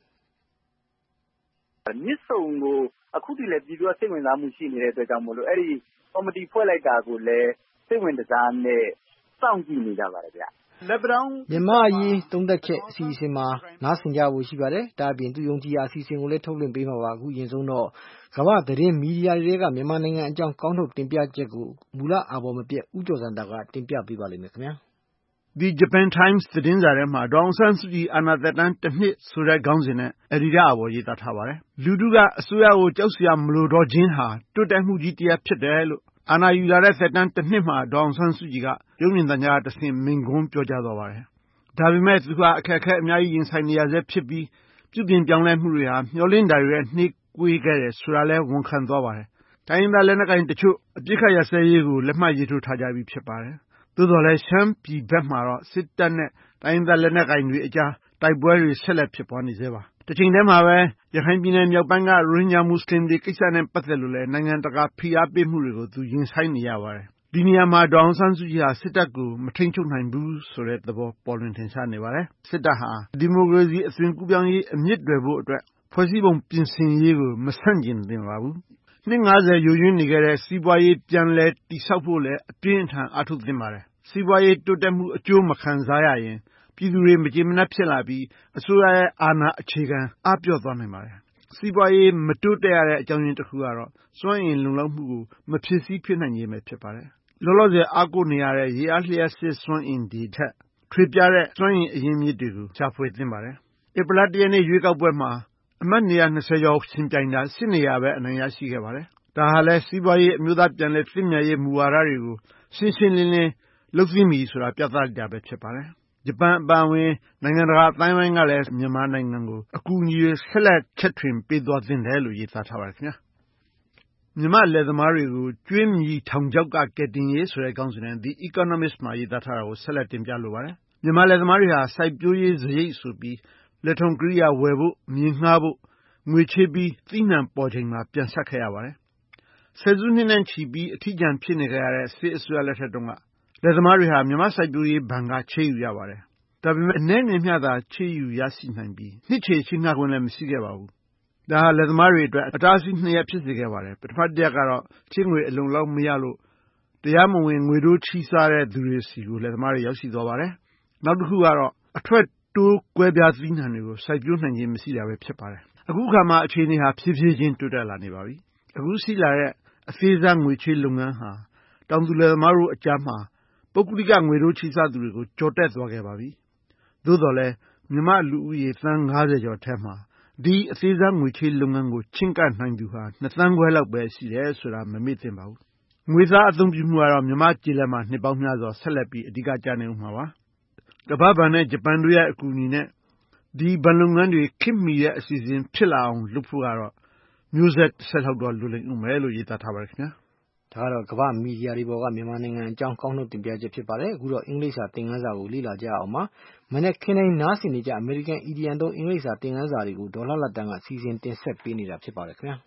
မြစ်ဆုံကိုအခုထိလည်းပြည်သူကစိတ်ဝင်စားမှုရှိနေတဲ့အတွက်ကြောင့်မို့လို့အဲ့ဒီကော်မတီဖွဲ့လိုက်တာကိုလည်းစိတ်ဝင်စားနဲ့စောင့်ကြည့်နေကြပါတယ်ဗျလက်ပံတောင်းမြန်မာရေးသုံးသက်ချက်အစီအစဉ်မှာနားဆင်ကြဖို့ရှိပါတယ်ဒါအပြင်သူယုံကြည်ရာအစီအစဉ်ကိုလည်းထုတ်လွှင့်ပေးမှာပါအခုရင်ဆုံးတော့ကမ္ဘာသတင်းမီဒီယာတွေကမြန်မာနိုင်ငံအကြောင်းကောင်းထုတ်တင်ပြချက်ကိုမူလအာဘော်မပြတ်ဦးကျော်စံတာကတင်ပြပေးပါလိမ့်မယ်ခင်ဗျာ The Japan Times သတင်းစာထဲမှာဒေါ်အောင်ဆန်းစုကြည်အာဏာသက်တမ်းတစ်နှစ်ဆိုတဲ့ခေါင်းစဉ်နဲ့အဒီဒါအပေါ်ရေးသားထားပါတယ်လူထုကအစိုးရကိုကြောက်စရာမလိုတော့ခြင်းဟာတွတ်တက်မှုကြီးတရားဖြစ်တယ်လို့အာဏာယူလာတဲ့သက်တမ်းတစ်နှစ်မှာဒေါ်အောင်ဆန်းစုကြည်ကရုပ်မြင်သံကြားတစ်ဆင့်မိန့်ခွန်းပြောကြားသွားပါတယ်ဒါပေမဲ့သူကအခက်အခဲအများကြီးရင်ဆိုင်နေရဆဲဖြစ်ပြီးပြုပြင်ပြောင်းလဲမှုတွေဟာမျှော်လင့်တာတွေနှေးကွေးခဲ့တယ်ဆိုတာလည်းဝန်ခံသွားပါတယ်တိုင်းရင်းသားလက်နက်ကိုင်တချို့အပြစ်ခတ်ရစဲရေးကိုလက်မှတ်ရေးထိုးထားကြပြီးဖြစ်ပါတယ်သို့တော်လည်းရှမ်းပြည်ဘက်မှာတော့စစ်တပ်နဲ့တိုင်းရင်းသားလက်နက်ကိုင်တွေအကြားတိုက်ပွဲတွေဆက်လက်ဖြစ်ပွားနေသေးပါတစ်ချိန်တည်းမှာပဲရခိုင်ပြည်နယ်မြောက်ပိုင်းကရိုဟင်ဂျာမွတ်စလင်တွေကိစ္စနဲ့ပတ်သက်လို့လည်းနိုင်ငံတကာဖိအားပေးမှုတွေကိုသူရင်ဆိုင်နေရပါတယ်ဒီနေရာမှာဒေါ်အောင်ဆန်းစုကြည်ဟာစစ်တပ်ကိုမထိန်ချုပ်နိုင်ဘူးဆိုတဲ့သဘောပေါ်လွင်ထင်ရှားနေပါတယ်စစ်တပ်ဟာဒီမိုကရေစီအသွင်ကူးပြောင်းရေးအမြင့်တွေဖို့အတွက်ဖွဲ့စည်းပုံပြင်ဆင်ရေးကိုမဆန့်ကျင်သင့်ပါဘူးနှစ်၅၀ယိုယွင်းနေခဲ့တဲ့စီးပွားရေးပြန်လည်တည်ဆောက်ဖို့လည်းအပြင်းအထန်အားထုတ်သင့်ပါတယ်စီးပွားရေးတိုးတက်မှုအကျိုးမခံစားရရင်ပြည်သူတွေမကျေမနပ်ဖြစ်လာပြီးအစိုးရရဲ့အာဏာအခြေခံအပြော့သွားနိုင်ပါတယ်စီးပွားရေးမတိုးတက်ရတဲ့အကြောင်းရင်းတစ်ခုကတော့စွမ်းအင်လုံလောက်မှုကိုမဖြစ်စည်းဖြစ်နိုင်ခြင်းပဲဖြစ်ပါတယ်လောလောဆယ်အားကိုးနေရတဲ့ရေအားလျှပ်စစ်စွမ်းအင်တွေထက်ထွေပြတဲ့စွမ်းအင်အရင်းမြစ်တွေကိုရှာဖွေသင့်ပါတယ်ဧပြီလတစ်ရက်နေ့ရွေးကောက်ပွဲမှာအမတ်နေရာ၂၀ကျော်ရှင်ပြိုင်တာ၈နေရာပဲအနိုင်ရရှိခဲ့ပါတယ်ဒါဟာလည်းစီးပွားရေးအမျိုးသားပြန်လည်သင့်မြတ်ရေးမူဝါဒတွေကိုရှင်းရှင်းလင်းလင်းလုပ်သိပြီဆိုတာပြသလိုက်တာပဲဖြစ်ပါတယ်ဂျပန်အပါအဝင်နိုင်ငံတကာအတိုင်းအဝိုင်းကလည်းမြန်မာနိုင်ငံကိုအကူအညီဆက်လက်ချက်ထွင်ပေးသွားသင့်တယ်လို့ရေးသားထားပါတယ်ခင်ဗျာမြန်မာလယ်သမားတွေကိုကျွေးမြီထောင်ချောက်ကကယ်တင်ရေးဆိုတဲ့ခေါင်းစဉ်နဲ့ The Economist မှာရေးသားထားတာကိုဆက်လက်တင်ပြလိုပါတယ်မြန်မာလယ်သမားတွေဟာစိုက်ပျိုးရေးစရိတ်ဆိုပြီးလက်ထုံကိရိယာဝယ်ဖို့မြေငှားဖို့ငွေချေးပြီးသီးနှံပေါ်ချိန်မှာပြန်ဆက်ခဲ့ရပါတယ်ဆယ်စုနှစ်နဲ့ချီပြီးအထီးကျန်ဖြစ်နေကြရတဲ့စစ်အစိုးရလက်ထက်တုန်းကလယ်သမားတွေဟာမြန်မာစိုက်ပျိုးရေးဘဏ်ကချေးယူရပါတယ်ဒါပေမဲ့အနည်းငယ်မျှသာချေးယူရရှိနိုင်ပြီးနှစ်ချေချေးငှားခွင့်လည်းမရှိခဲ့ပါဘူးဒါဟာလယ်သမားတွေအတွက်အတားအဆီးနှစ်ရပ်ဖြစ်စေခဲ့ပါတယ်ပထမတစ်ရပ်ကတော့ချေးငွေအလုံလောက်မရလို့တရားမဝင်ငွေတိုးချီးစားတဲ့သူတွေစီကိုလယ်သမားတွေရောက်ရှိသွားပါတယ်နောက်တစ်ခုကတော့အထွက်တိုးကွဲပြားသီးနှံတွေကိုစိုက်ပျိုးနိုင်ခြင်းမရှိတာပဲဖြစ်ပါတယ်အခုခါမှာအခြေအနေဟာဖြည်းဖြည်းချင်းတိုးတက်လာနေပါပြီအခုရှိလာတဲ့အသေးစားငွေချေးလုပ်ငန်းဟာတောင်သူလယ်သမားတို့အကြားမှာပုဂ္ဂလိကငွေတိုးချီးစားသူတွေကိုကြော်တက်သွားခဲ့ပါပြီသို့တော်လည်းမြန်မာလူဦးရေသန်း၅၀ကျော်ထဲမှာဒီအသေးစားငွေချေးလုပ်ငန်းကိုချင့်ကပ်နိုင်သူဟာနှစ်သန်းခွဲလောက်ပဲရှိတယ်ဆိုတာမမေ့သင့်ပါဘူးငွေသားအသုံးပြုမှုကတော့မြန်မာကျေးလက်မှာနှစ်ပေါင်းများစွာဆက်လက်ပြီးအဓိကကျနေဦးမှာပါကမ္ဘာ့ဘဏ်နဲ့ဂျပန်တို့ရဲ့အကူအညီနဲ့ဒီဘဏ်လုပ်ငန်းတွေခေတ်မီတဲ့အစီအစဉ်ဖြစ်လာအောင်လုပ်ဖို့ကတော့မျိုးဆက်တစ်ဆက်လောက်တော့လိုလိမ့်ဦးမယ်လို့ရေးသားထားပါတယ်ခင်ဗျာဒါကတော့ကမ္ဘာမီဒီယာတွေပေါ်ကမြန်မာနိုင်ငံအကြောင်းကောင်းနှုတ်တင်ပြချက်ဖြစ်ပါတယ်အခုတော့အင်္ဂလိပ်စာသင်ခန်းစာကိုလေ့လာကြအောင်ပါမနေ့ခင်းတိုင်းနားဆင်နေကြအမေရိကန်အီဒီယံသုံးအင်္ဂလိပ်စာသင်ခန်းစာတွေကိုဒေါ်လာလတ်တန်းကစီစဉ်တင်ဆက်ပေးနေတာဖြစ်ပါတယ်ခင်ဗျာ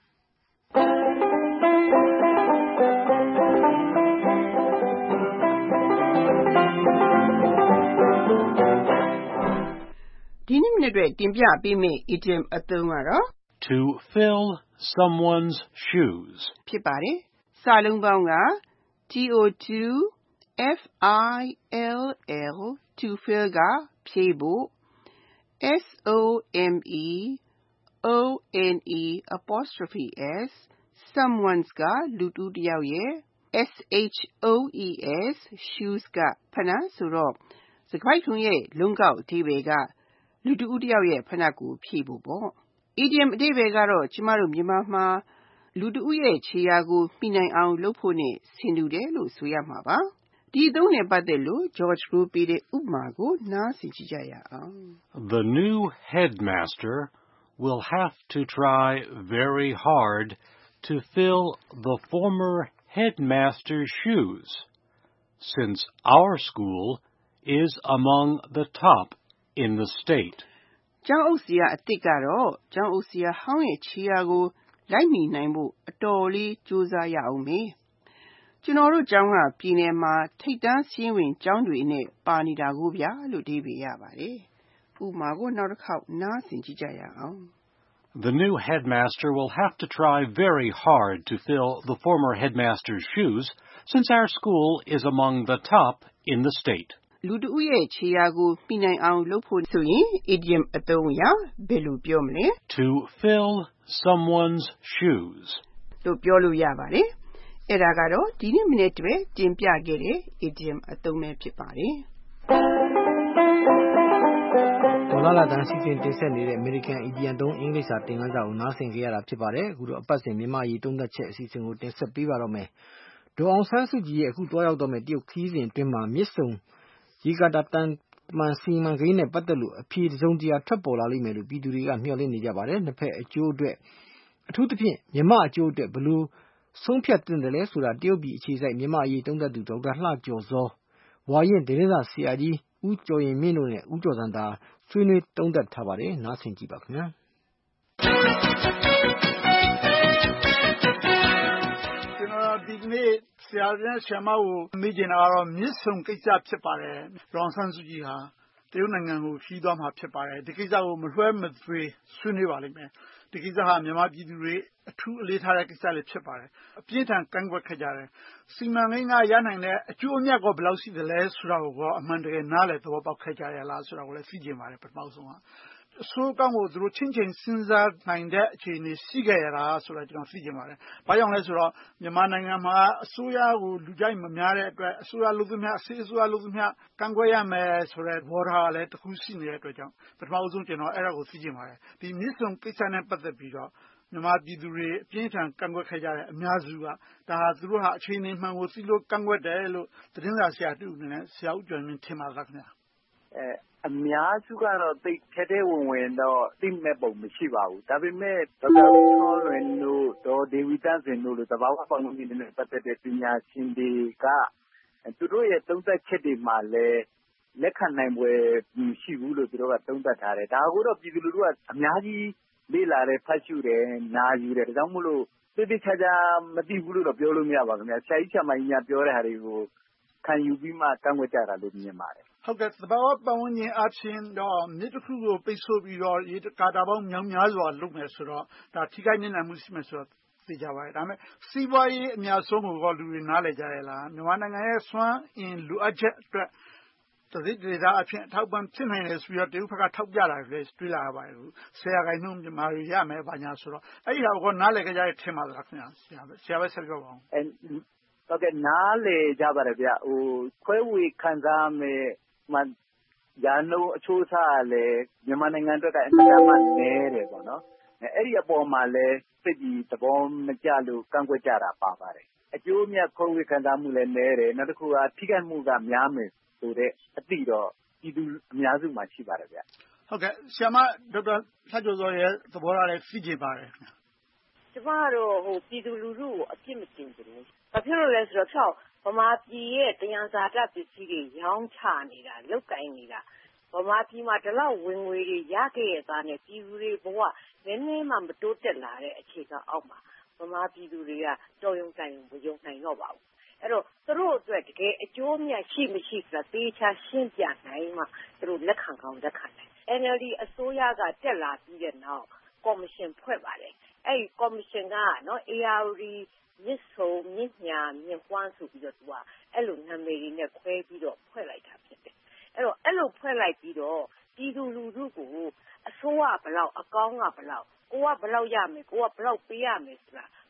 ဒီနေ့မနေ့အတွက်တင်ပြပေးမယ့် idiom အသုံးကတော့ to fill someone's shoes ဖြစ်ပါတယ်စာလုံးပေါင်းက to f i l l to fill ကဖြည့်ဖို့ s o m e o n e apostrophe s someone's ကလူတူတယောက်ရဲ့ S H O E S shoes ကဖနတ်ဆိုတော့စကားပိုက်ထုံရဲ့လုံးကောက်အဓိပ္ပာယ်ကလူတူတယောက်ရဲ့ဖနတ်ကိုဖြည့်ဖို့ပေါ့ idiom အဓိပ္ပာယ်ကတော့ကျမတို့မြန်မာမှာလူတူရဲ့ခြေရာကိုမိနိုင်အောင်လုပ်ဖို့နဲ့ဆင်တူတယ်လို့ဆိုရမှာပါဒီအသုံးနဲ့ပတ်သက်လို့ George ကိုပေးတဲ့ဥပမာကိုနားဆင်ကြည့်ကြရအောင် The new headmaster will have to try very hard to fill the former headmaster's shoes, since our school is among the top in the state. ကျောင်းအုပ်ဆရာအသစ်ကတော့ကျောင်းအုပ်ဆရာဟောင်းရဲ့ခြေရာကိုလိုက်မိနိုင်ဖို့အတော်လေးကြိုးစားရအောင်မေကျွန်တော်တို့ကျောင်းကပြည်နယ်မှာထိပ်တန်းစီးဝင်ကျောင်းတွေနဲ့ပါနေတာကိုဗျာလို့အဓိပ္ပာယ်ရပါတယ်ဥပမာကိုနောက်တစ်ခေါက်နားဆင်ကြည့်ကြရအောင် The new headmaster will have to try very hard to fill the former headmaster's shoes, since our school is among the top in the state. လူတူရဲ့ခြေရာကိုမိနိုင်အောင်လုပ်ဖို့ဆိုရင် idiom အသုံးအရဘယ်လိုပြောမလဲ To fill someone's shoes လို့ပြောလို့ရပါတယ်အဲ့ဒါကတော့ဒီနေ့မိနစ်တွေတင်ပြခဲ့တဲ့ idiom အသုံးပဲဖြစ်ပါတယ်ဒေါ်လာလာတန်းစီစဉ်တင်ဆက်နေတဲ့ American Idiom သုံးအင်္ဂလိပ်စာသင်ခန်းစာကိုနားဆင်ကြရတာဖြစ်ပါတယ်အခုတော့အပတ်စဉ်မြန်မာရေးသုံးသပ်ချက်အစီအစဉ်ကိုတင်ဆက်ပေးပါတော့မယ်ဒေါ်အောင်ဆန်းစုကြည်ရဲ့အခုတွားရောက်တော့မယ့်တရုတ်ခီးစဉ်အတွင်းမှာမြစ်ဆုံရေကာတာတန်မှန်စီမံကိန်းနဲ့ပတ်သက်လို့အဖြေတစုံတရာထွက်ပေါ်လာလိမ့်မယ်လို့ပြည်သူတွေကမျှော်လင့်နေကြပါတယ်နှစ်ဖက်အကျိုးအတွက်အထူးသဖြင့်မြန်မာအကျိုးအတွက်ဘယ်လိုဆုံးဖြတ်သင့်တယ်လဲဆိုတာတရုတ်ပြည်အခြေစိုက်မြန်မာအရေးသုံးသပ်သူဒေါက်တာလှကျော်စောဝါရင်ဒေသစာဆရာကြီးဦးကျော်ရင်မြင့်တို့နဲ့ဦးကျော်စံသာဆွေးနွေးသုံးသပ်ထားပါတယ်နားဆင်ကြည့်ပါခင်ဗျာကျွန်တော်ဒီနေ့ဆရာနဲ့ဆရာမကိုမေးချင်တာကတော့မြစ်ဆုံကိစ္စဖြစ်ပါတယ်ဒေါ်အောင်ဆန်းစုကြည်ဟာတရုတ်နိုင်ငံကိုခီးသွားမှာဖြစ်ပါတယ်ဒီကိစ္စကိုမလွှဲမသွေဆွေးနွေးပါလိမ့်မယ်ဒီကိစ္စဟာမြန်မာပြည်သူတွေအထူးအလေးထားတဲ့ကိစ္စလေးဖြစ်ပါတယ်အပြင်းထန်ကန့်ကွက်ခဲ့ကြတယ်စီမံကိန်းကရနိုင်တဲ့အကျိုးအမြတ်ကဘယ်လောက်ရှိသလဲဆိုတာကိုအမှန်တကယ်နားလည်သဘောပေါက်ခဲ့ကြရလားဆိုတာကိုလည်းသိချင်ပါတယ်ပထမဆုံးကအဆိုးကောင်းကိုသူတို့ချင်းချင်းစဉ်းစားနိုင်တဲ့အခြေအနေရှိခဲ့ရတာဆိုတော့ကျွန်တော်သိချင်ပါတယ်။ဘာကြောင့်လဲဆိုတော့မြန်မာနိုင်ငံမှာအစိုးရကိုလူကြိုက်မများတဲ့အတွက်အစိုးရလုပ်သမျှအစိုးရလုပ်သမျှကန့်ကွက်ရမယ်ဆိုတဲ့ဘောထားလည်းတစ်ခုရှိနေတဲ့အတွက်ကြောင့်ပထမဆုံးကျွန်တော်အဲ့ဒါကိုသိချင်ပါတယ်။ဒီမြစ်ဆုံကိစ္စနဲ့ပတ်သက်ပြီးတော့မြန်မာပြည်သူတွေအပြင်းထန်ကန့်ကွက်ခဲ့ကြတဲ့အများစုကဒါဟာသူတို့ဟာအခြေအနေမှန်ကိုသိလို့ကန့်ကွက်တယ်လို့သတင်းစာဆရာတူအနေနဲ့ဆရာဦးကျော်မင်းထင်ပါလားခင်ဗျာ။အဲအများစုကတော့သိထဲထဲဝင်ဝင်တော့သိမဲ့ပုံမရှိပါဘူးဒါပေမဲ့ဒေါက်တာဦးထွန်းလွင်တို့ဒေါ်ဒေဝီတန်းစင်တို့လိုသဘာဝပတ်ဝန်းကျင်နဲ့ပတ်သက်တဲ့ပညာရှင်တွေကသူတို့ရဲ့သုံးသပ်ချက်တွေမှာလည်းလက်ခံနိုင်ပွဲမရှိဘူးလို့သူတို့ကသုံးသပ်ထားတယ်ဒါကိုတော့ပြည်သူလူထုကအများကြီးလေ့လာတယ်ဖတ်ရှုတယ်နားယူတယ်ဒါကြောင့်မို့လို့သိသိချာချာမသိဘူးလို့တော့ပြောလို့မရပါဘူးခင်ဗျာဆရာကြီးဆရာမကြီးများပြောတဲ့ဟာတွေကိုခံယူပြီးမှကန့်ကွက်ကြတာလို့မြင်ပါတယ်ဟုတ်ကဲ့သဘာဝပတ်ဝန်းကျင်အချင်းတော့မြစ်တစ်ခုကိုပိတ်ဆို့ပြီးတော့ရေကာတာပေါင်းမြောင်များစွာလုပ်မယ်ဆိုတော့ဒါထိခိုက်နေနိုင်မှုရှိမယ်ဆိုတော့သိကြပါတယ်ဒါပေမဲ့စီးပွားရေးအများဆုံးကိုတော့လူတွေနားလည်ကြရလားမြန်မာနိုင်ငံရဲ့စွမ်းအင်လိုအပ်ချက်အတွက်တတိဒေသအဖြစ်အထောက်ပံ့ဖြစ်နိုင်တယ်ဆိုတော့တရုတ်ဘက်ကထောက်ပြတာလေတွေ့လာရပါတယ်ဆရာခိုင်နှုန်းမြန်မာတွေရမယ်ဘာညာဆိုတော့အဲ့ဒီဟာကိုနားလည်ကြရတဲ့ထင်ပါသလားခင်ဗျာဆရာပဲဆရာပဲဆက်ပြောပါအောင်အဲဟုတ်ကဲ့နားလည်ကြပါတယ်ဗျဟိုခွဲဝေခံစားမယ်မှညာလုံးအချိုးစားလည်းမြန်မာနိုင်ငံအတွက်ကအင်တာမန်နဲတယ်ပေါ့နော်အဲ့ဒီအပေါ်မှာလည်းစိတ်ကြီးသဘောမကျလို့ကန့်ကွက်ကြတာပါပါတယ်အကျိုးမြတ်ခွဲဝေခံစားမှုလည်းနဲတယ်နောက်တစ်ခုကထိခိုက်မှုကများမယ်ဆိုတဲ့အသည့်တော့ပြည်သူအများစုမှာရှိပါတယ်ဗျဟုတ်ကဲ့ဆရာမဒေါက်တာလှကျော်စောရဲ့သဘောထားလည်းသိကြပါတယ်ကျမတို့ဟိုပြည်သူလူထုကိုအပြစ်မတင်ဘူးဘာဖြစ်လို့လဲဆိုတော့ဖြောက်ဗမာပြည်ရဲ့တရားစာတပစ္စည်းတွေရောင်းချနေတာလုတ်ကင်နေတာဗမာပြည်မှာဒီလောက်ဝင်ငွေတွေရခဲ့ရတာနဲ့ပြည်သူတွေဘဝနည်းနည်းမှမတိုးတက်လာတဲ့အခြေခံအောက်မှာဗမာပြည်သူတွေကတော်ရုံတိုင်မယုံနိုင်တော့ပါဘူးအဲ့တော့သူတို့အတွက်တကယ်အကျိုးမြတ်ရှိမရှိဆိုတာသေချာရှင်းပြနိုင်မှသူတို့လက်ခံကောင်းလက်ခံနိုင် N L D အစိုးရကတက်လာပြီးတဲ့နောက်ကော်မရှင်ဖွဲ့ပါတယ်အဲ့ဒီကော်မရှင်ကနော် A R D မြစ်ဆုံမြစ်ညာမြစ်ဝှမ်းဆိုပြီးတော့သူကအဲ့လိုနာမည်တွေနဲ့ခွဲပြီးတော့ဖွဲ့လိုက်တာဖြစ်တယ်အဲ့တော့အဲ့လိုဖွဲ့လိုက်ပြီးတော့ပြည်သူလူထုကိုအစိုးရဘလောက်အကောင်းကဘလောက်ကိုကဘလောက်ရမယ်ကိုကဘလောက်ပေးရမယ်ဆိုတာ